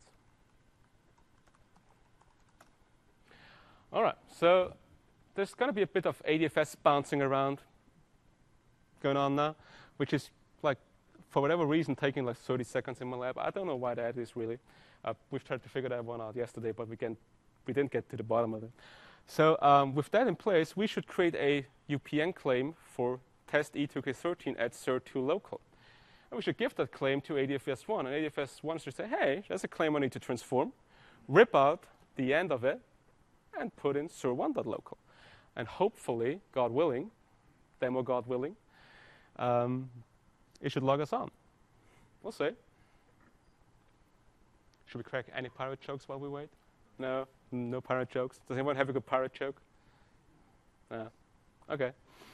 All right, so there's going to be a bit of A D F S bouncing around going on now, which is like, for whatever reason, taking like thirty seconds in my lab. I don't know why that is really. Uh, we've tried to figure that one out yesterday, but we, can, we didn't get to the bottom of it. So um, with that in place, we should create a U P N claim for test E two K thirteen at S E R two local. And we should give that claim to A D F S one. And A D F S one should say, hey, there's a claim I need to transform, rip out the end of it, and put in S E R one.local. And hopefully, God willing, demo God willing, um, it should log us on. We'll see. Should we crack any pirate jokes while we wait? No? No pirate jokes? Does anyone have a good pirate joke? No. OK.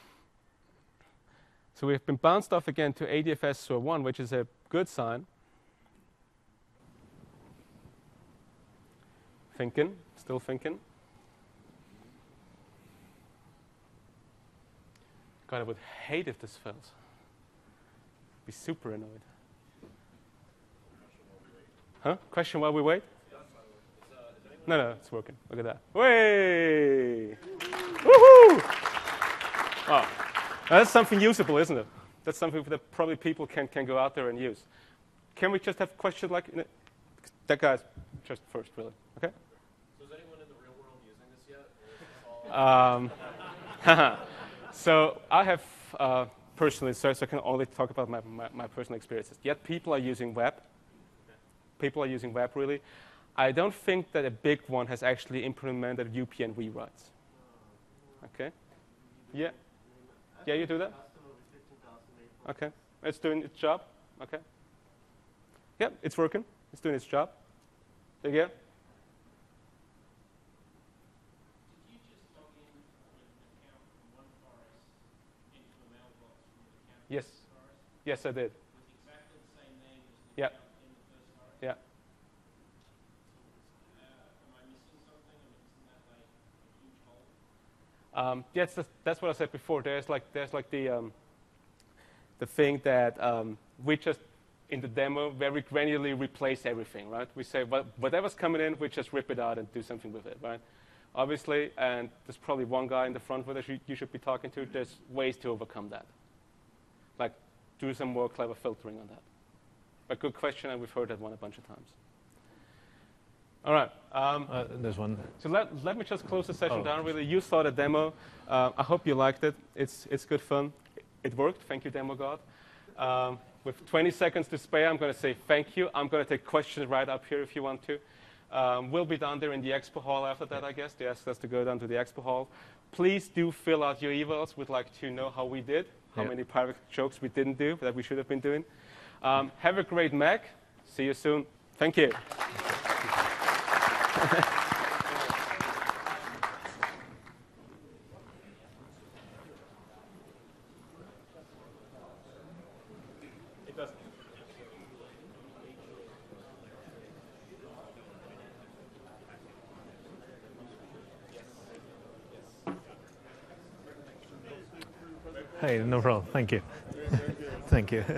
So we've been bounced off again to A D F S S E R one, which is a good sign. Thinking. Still thinking. God, I would hate if this fails. Be super annoyed. Huh? Question while we wait? No, no, it's working. Look at that. Way! Woohoo! Oh, that's something usable, isn't it? That's something that probably people can, can go out there and use. Can we just have questions like that guy's just first, really? Okay? So is anyone in the real world using this yet? Or is this all Um, so I have uh, personally, so, so I can only talk about my, my, my personal experiences. Yet people are using web. People are using web, really. I don't think that a big one has actually implemented U P N rewrites. Okay? Yeah? Yeah, you do that? Okay. It's doing its job? Okay. Yeah, it's working. It's doing its job. There you go. Yes. Yes, I did. with exactly the same name as the Yeah. account in the first forest? Yeah. Uh, am I missing something? I mean, isn't that like Um, yes, that's, that's what I said before. There's like there's like the um, the thing that um, we just in the demo very granularly replace everything, right? We say well, whatever's coming in, we just rip it out and do something with it, right? Obviously, and there's probably one guy in the front with us you, you should be talking to. There's ways to overcome that. Like do some more clever filtering on that. A good question, and we've heard that one a bunch of times. All right. Um, uh, there's one. So let, let me just close the session oh. down. Really, you saw the demo. Uh, I hope you liked it. It's it's good fun. It worked. Thank you, Demo God. Um, with twenty seconds to spare, I'm going to say thank you. I'm going to take questions right up here if you want to. Um, we'll be down there in the expo hall after that, I guess. They asked us to go down to the expo hall. Please do fill out your evals. We'd like to know how we did, how yeah. many private jokes we didn't do that we should have been doing. Um, have a great Mac. See you soon. Thank you. It doesn't. Hey, no problem. Thank you. Thank you.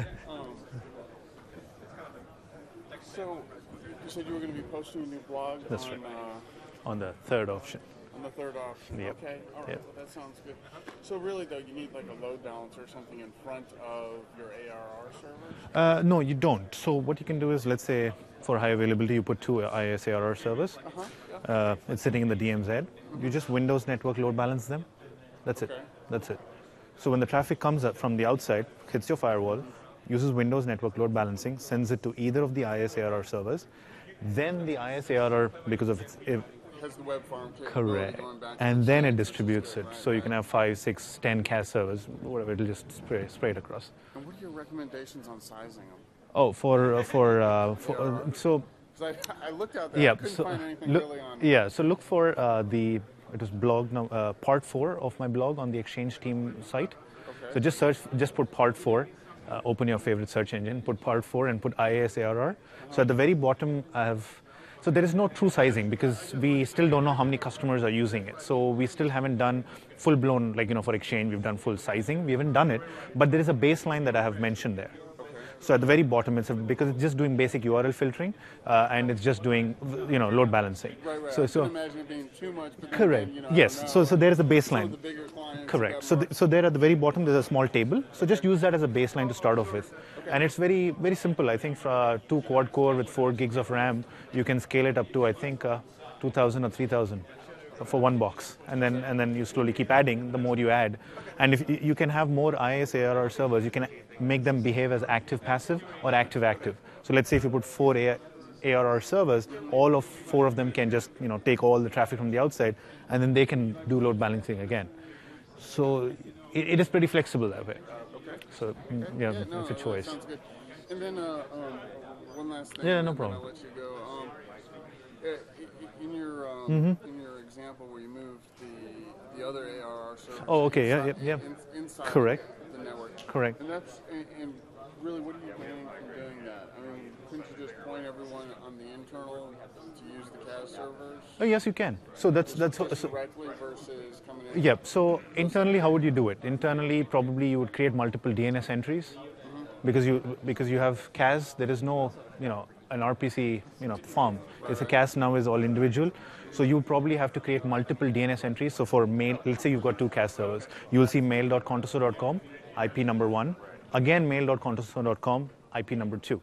So, you said you were going to be posting a new blog That's on, right. uh, On the third option. on the third option. Yep. Okay, all right, Yep. well, that sounds good. So really, though, you need like a load balancer or something in front of your A R R servers? Uh, no, you don't. So what you can do is, let's say, for high availability, you put two I I S A R R servers. Uh-huh, yeah. Uh, it's sitting in the D M Z. You just Windows network load balance them. That's it. Okay. That's it. So when the traffic comes up from the outside, hits your firewall, uses Windows network load balancing, sends it to either of the I S A R R servers. Then the I S A R R, because of its if, Has the web farm capability correct, going back to and the then it same distributes system, it. right, So you right. can have five, six, ten C A S servers, whatever. It'll just spray, spray it across. And what are your recommendations on sizing them? Oh, for uh, for, uh, for uh, so. Because I, I looked out there, Yeah, I couldn't so find anything look, really on. yeah, so look for uh, the it was blog no, uh, part four of my blog on the Exchange team site. Okay. So just search, just put part four, uh, open your favorite search engine, put part four, and put I A S A R R. So at the very bottom, I have. So there is no true sizing because we still don't know how many customers are using it. So we still haven't done full blown, like you know, for Exchange, we've done full sizing. We haven't done it, but there is a baseline that I have mentioned there. So at the very bottom, it's a, because it's just doing basic U R L filtering, uh, and it's just doing, you know, load balancing. Right, right. So, I so couldn't imagine it being too much. But then correct. again, you know, I Yes. don't So, know. so there is a So baseline. the bigger clients Correct. got So, more- th- so there at the very bottom, there's a small table. So just use that as a baseline to start off with, and it's very, very simple. I think for uh, two quad core with four gigs of RAM, you can scale it up to I think uh, two thousand or three thousand for one box, and then and then you slowly keep adding. The more you add, and if y- you can have more I S A R R servers, you can make them behave as active passive or active active. So let's say if you put four A R R servers, all of four of them can just you know take all the traffic from the outside, and then they can do load balancing again. So it, it is pretty flexible that way. Okay. So mm, yeah, Yeah, no, it's a that choice. sounds good. And then uh, um, one last thing. Yeah, no and then problem. I'll let you go. Um, uh, i- in your um, Mm-hmm. in your example where you moved the the other A R R servers. Oh, okay, yeah, inside, yeah, yeah. in- inside Correct. the network. Correct. And that's and, and really, what are you doing from doing that? I mean, couldn't you just point everyone on the internal to use the C A S servers? Oh yes, you can. So that's that's Just so, directly versus coming in. Yep. So internally, how would you do it? Internally, probably you would create multiple D N S entries, because you because you have C A S. There is no you know an R P C you know farm. It's a C A S now is all individual. So you would probably have to create multiple D N S entries. So for mail, let's say you've got two C A S servers. You will see mail dot contoso dot com, I P number one. Again, mail dot contoso dot com, I P number two.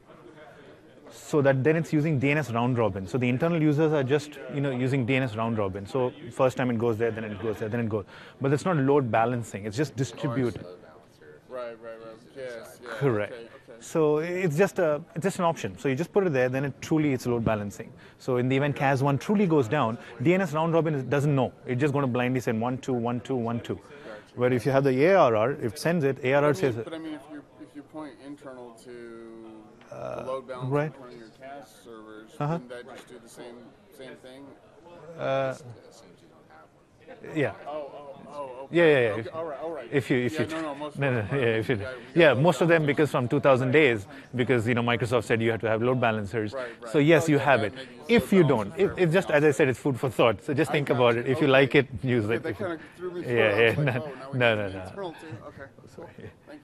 So that then it's using D N S round robin. So the internal users are just you know using D N S round robin. So first time it goes there, then it goes there, then it goes. But it's not load balancing. It's just distributed. Right, right, right. Yes, yeah. Correct. Okay, okay. So it's just a it's just an option. So you just put it there, then it truly it's load balancing. So in the event C A S one truly goes down, D N S round robin is- doesn't know. It's just going to blindly send one two one two one two. Where if you have the A R R, if it sends it, A R R But I mean, says but I mean, if you if you point internal to the load balance right. in front of your C A S servers, Uh-huh. wouldn't that just do the same same thing? uh, Yeah. Oh, oh, oh, okay. Yeah, yeah, yeah. Okay, all right, all right. If you, if yeah, you, no, no, most no, of no, them yeah, are. if you, Yeah, yeah, yeah, most of them okay. because from two thousand days, because you know Microsoft said you have to have load balancers. Right, right. So yes, Oh, you yeah, have that it. maybe If slow you down don't, for it, it's just as I said, it's food for thought. So just I think got about you. it. If you Okay. like it, use Okay, it. that If you- kind of threw me for Yeah, it. I was yeah, like, no, oh, now we no, need no, an no. internal too. Okay, cool. Thank you.